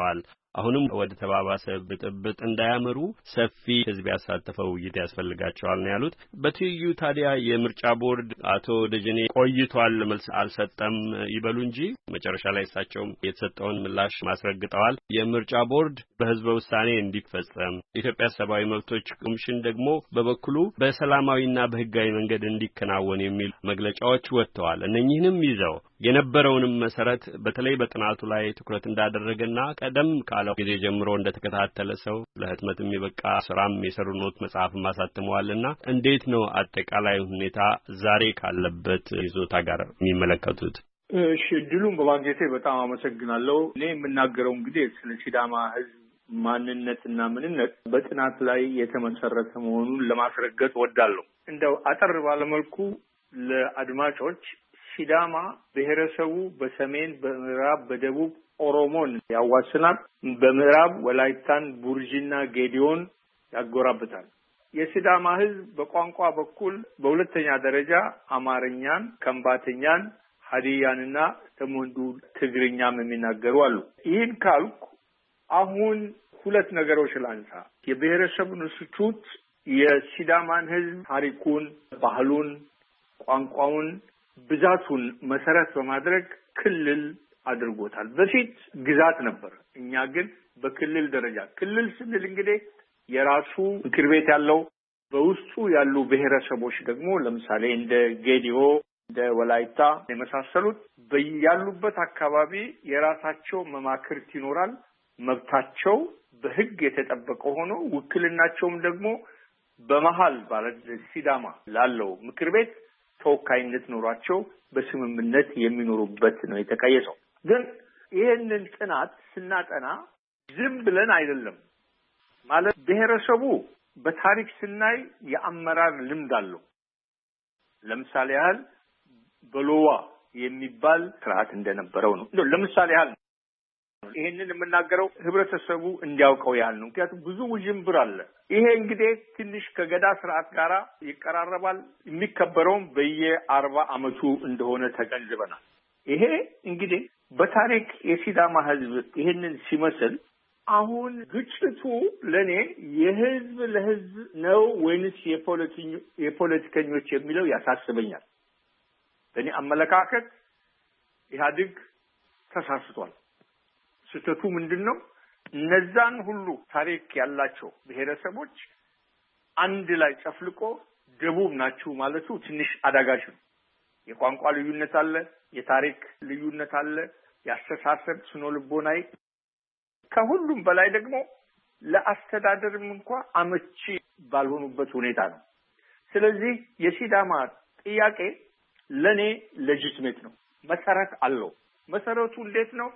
አሁንም ወደ ተባባሰ ብጥብጥ እንዳያመሩ ሰፊ ህዝብ ያሳተፈው ውይይት ያስፈልጋቸዋል ነው ያሉት። በትይዩ ታዲያ የምርጫ ቦርድ አቶ ደጀኔ ቆይቷል መልስ አልሰጠም ይበሉ እንጂ መጨረሻ ላይ እሳቸውም የተሰጠውን ምላሽ ማስረግጠዋል። የምርጫ ቦርድ በህዝበ ውሳኔ እንዲፈጸም የኢትዮጵያ ሰብአዊ መብቶች ኮሚሽን ደግሞ በበኩሉ በሰላማዊና በህጋዊ መንገድ እንዲከናወን የሚል መግለጫዎች ወጥተዋል። እነኚህንም ይዘው የነበረውንም መሰረት በተለይ በጥናቱ ላይ ትኩረት እንዳደረገና ቀደም ካለው ጊዜ ጀምሮ እንደተከታተለ ሰው ለህትመት የሚበቃ ስራም የሰሩት መጽሐፍ ማሳተመዋልና እንዴት ነው አጠቃላይ ሁኔታ ዛሬ ካለበት ይዞታ ጋር የሚመለከቱት? እሺ ድሉን በማግኘቴ በጣም አመሰግናለሁ። እኔ የምናገረው እንግዲህ ስለ ሲዳማ ህዝብ ማንነትና ምንነት በጥናት ላይ የተመሰረተ መሆኑን ለማስረገጥ ወዳለሁ። እንደው አጠር ባለመልኩ ለአድማጮች ሲዳማ ብሔረሰቡ በሰሜን፣ በምዕራብ፣ በደቡብ ኦሮሞን ያዋስናል። በምዕራብ ወላይታን፣ ቡርጂና ጌዲዮን ያጎራብታል። የሲዳማ ህዝብ በቋንቋ በኩል በሁለተኛ ደረጃ አማርኛን፣ ከምባተኛን፣ ሀዲያንና ተሙንዱ ትግርኛም የሚናገሩ አሉ። ይህን ካልኩ አሁን ሁለት ነገሮች ላንሳ። የብሔረሰቡን ኢንስቲትዩት የሲዳማን ህዝብ ታሪኩን፣ ባህሉን፣ ቋንቋውን፣ ብዛቱን መሰረት በማድረግ ክልል አድርጎታል። በፊት ግዛት ነበር። እኛ ግን በክልል ደረጃ ክልል ስንል እንግዲህ የራሱ ምክር ቤት ያለው በውስጡ ያሉ ብሔረሰቦች ደግሞ ለምሳሌ እንደ ጌዲዮ፣ እንደ ወላይታ የመሳሰሉት በያሉበት አካባቢ የራሳቸው መማክርት ይኖራል። መብታቸው በህግ የተጠበቀ ሆኖ ውክልናቸውም ደግሞ በመሃል ማለት ሲዳማ ላለው ምክር ቤት ተወካይነት ኖሯቸው በስምምነት የሚኖሩበት ነው የተቀየሰው። ግን ይህንን ጥናት ስናጠና ዝም ብለን አይደለም። ማለት ብሔረሰቡ በታሪክ ስናይ የአመራር ልምድ አለው። ለምሳሌ ያህል በሎዋ የሚባል ስርዓት እንደነበረው ነው። ለምሳሌ ያህል ይሄንን የምናገረው ህብረተሰቡ እንዲያውቀው ያህል ነው። ምክንያቱም ብዙ ውዥንብር አለ። ይሄ እንግዲህ ትንሽ ከገዳ ስርዓት ጋር ይቀራረባል። የሚከበረውም በየ40 ዓመቱ እንደሆነ ተገንዝበናል። ይሄ እንግዲህ በታሪክ የሲዳማ ህዝብ ይሄንን ሲመስል አሁን ግጭቱ ለኔ የህዝብ ለህዝብ ነው ወይንስ የፖለቲከኞች የሚለው ያሳስበኛል። በእኔ አመለካከት ኢህአዴግ ተሳስቷል። ስህተቱ ምንድነው? እነዛን ሁሉ ታሪክ ያላቸው ብሔረሰቦች አንድ ላይ ጨፍልቆ ደቡብ ናችሁ ማለቱ ትንሽ አዳጋች ነው። የቋንቋ ልዩነት አለ፣ የታሪክ ልዩነት አለ፣ ያስተሳሰብ ስነልቦናዊ ከሁሉም በላይ ደግሞ ለአስተዳደርም እንኳን አመቺ ባልሆኑበት ሁኔታ ነው። ስለዚህ የሲዳማ ጥያቄ ለኔ ሌጂቲሜት ነው፣ መሰረት አለው። መሰረቱ እንዴት ነው?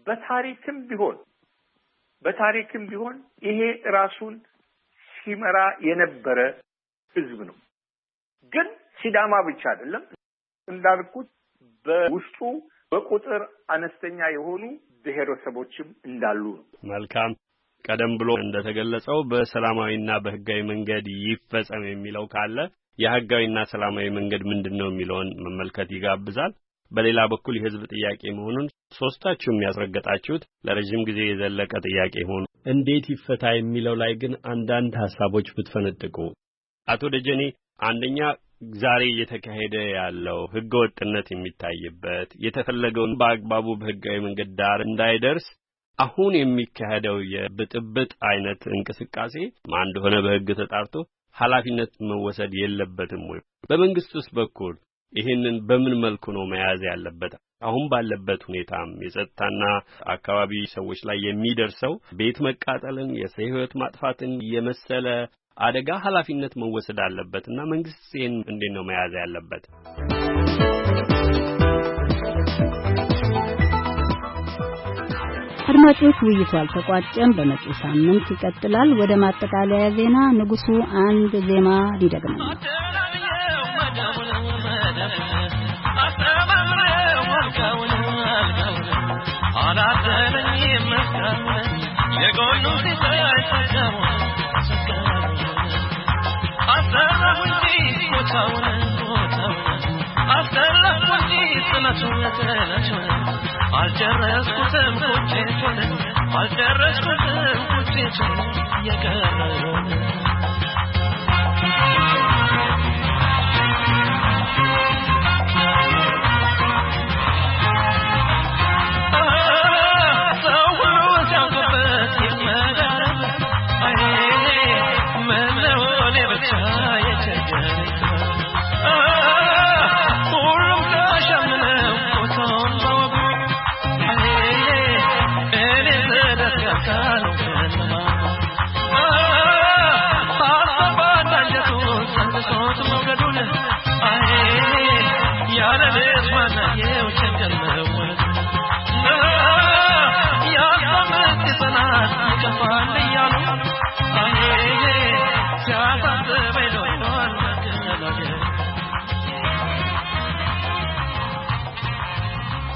በታሪክም ቢሆን ይሄ ራሱን ሲመራ የነበረ ህዝብ ነው። ግን ሲዳማ ብቻ አይደለም እንዳልኩት በውስጡ በቁጥር አነስተኛ የሆኑ ብሔረሰቦችም እንዳሉ ነው። መልካም። ቀደም ብሎ እንደተገለጸው በሰላማዊና በህጋዊ መንገድ ይፈጸም የሚለው ካለ የህጋዊና ሰላማዊ መንገድ ምንድነው የሚለውን መመልከት ይጋብዛል። በሌላ በኩል የህዝብ ጥያቄ መሆኑን ሶስታችሁም ያስረገጣችሁት ለረጅም ጊዜ የዘለቀ ጥያቄ ሆኖ እንዴት ይፈታ የሚለው ላይ ግን አንዳንድ ሐሳቦች ብትፈነጥቁ። አቶ ደጀኔ፣ አንደኛ ዛሬ እየተካሄደ ያለው ህገወጥነት የሚታይበት የተፈለገውን በአግባቡ በህጋዊ መንገድ ዳር እንዳይደርስ አሁን የሚካሄደው የብጥብጥ አይነት እንቅስቃሴ ማን እንደሆነ በህግ ተጣርቶ ኃላፊነት መወሰድ የለበትም ወይ? በመንግስትስ በኩል ይሄንን በምን መልኩ ነው መያዝ ያለበት? አሁን ባለበት ሁኔታም የጸጥታና አካባቢ ሰዎች ላይ የሚደርሰው ቤት መቃጠልን፣ የሰው ህይወት ማጥፋትን የመሰለ አደጋ ኃላፊነት መወሰድ አለበትና መንግስት ይሄን እንዴት ነው መያዝ ያለበት? አድማጮች፣ ውይይቱ አልተቋጨም። በመጪው ሳምንት ይቀጥላል። ወደ ማጠቃለያ ዜና ንጉሱ አንድ ዜማ ሊደግም ነው። አልጨረስኩትም ቁጭቱን አልደረስኩትም ቁጭቱ የቀረውን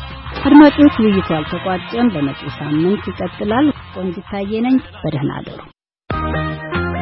አድማጮች ውይይቱ አልተቋጨም። በመጪው ሳምንት ይቀጥላል። ቆንጂት ታየ ነኝ። በደህና አደሩ።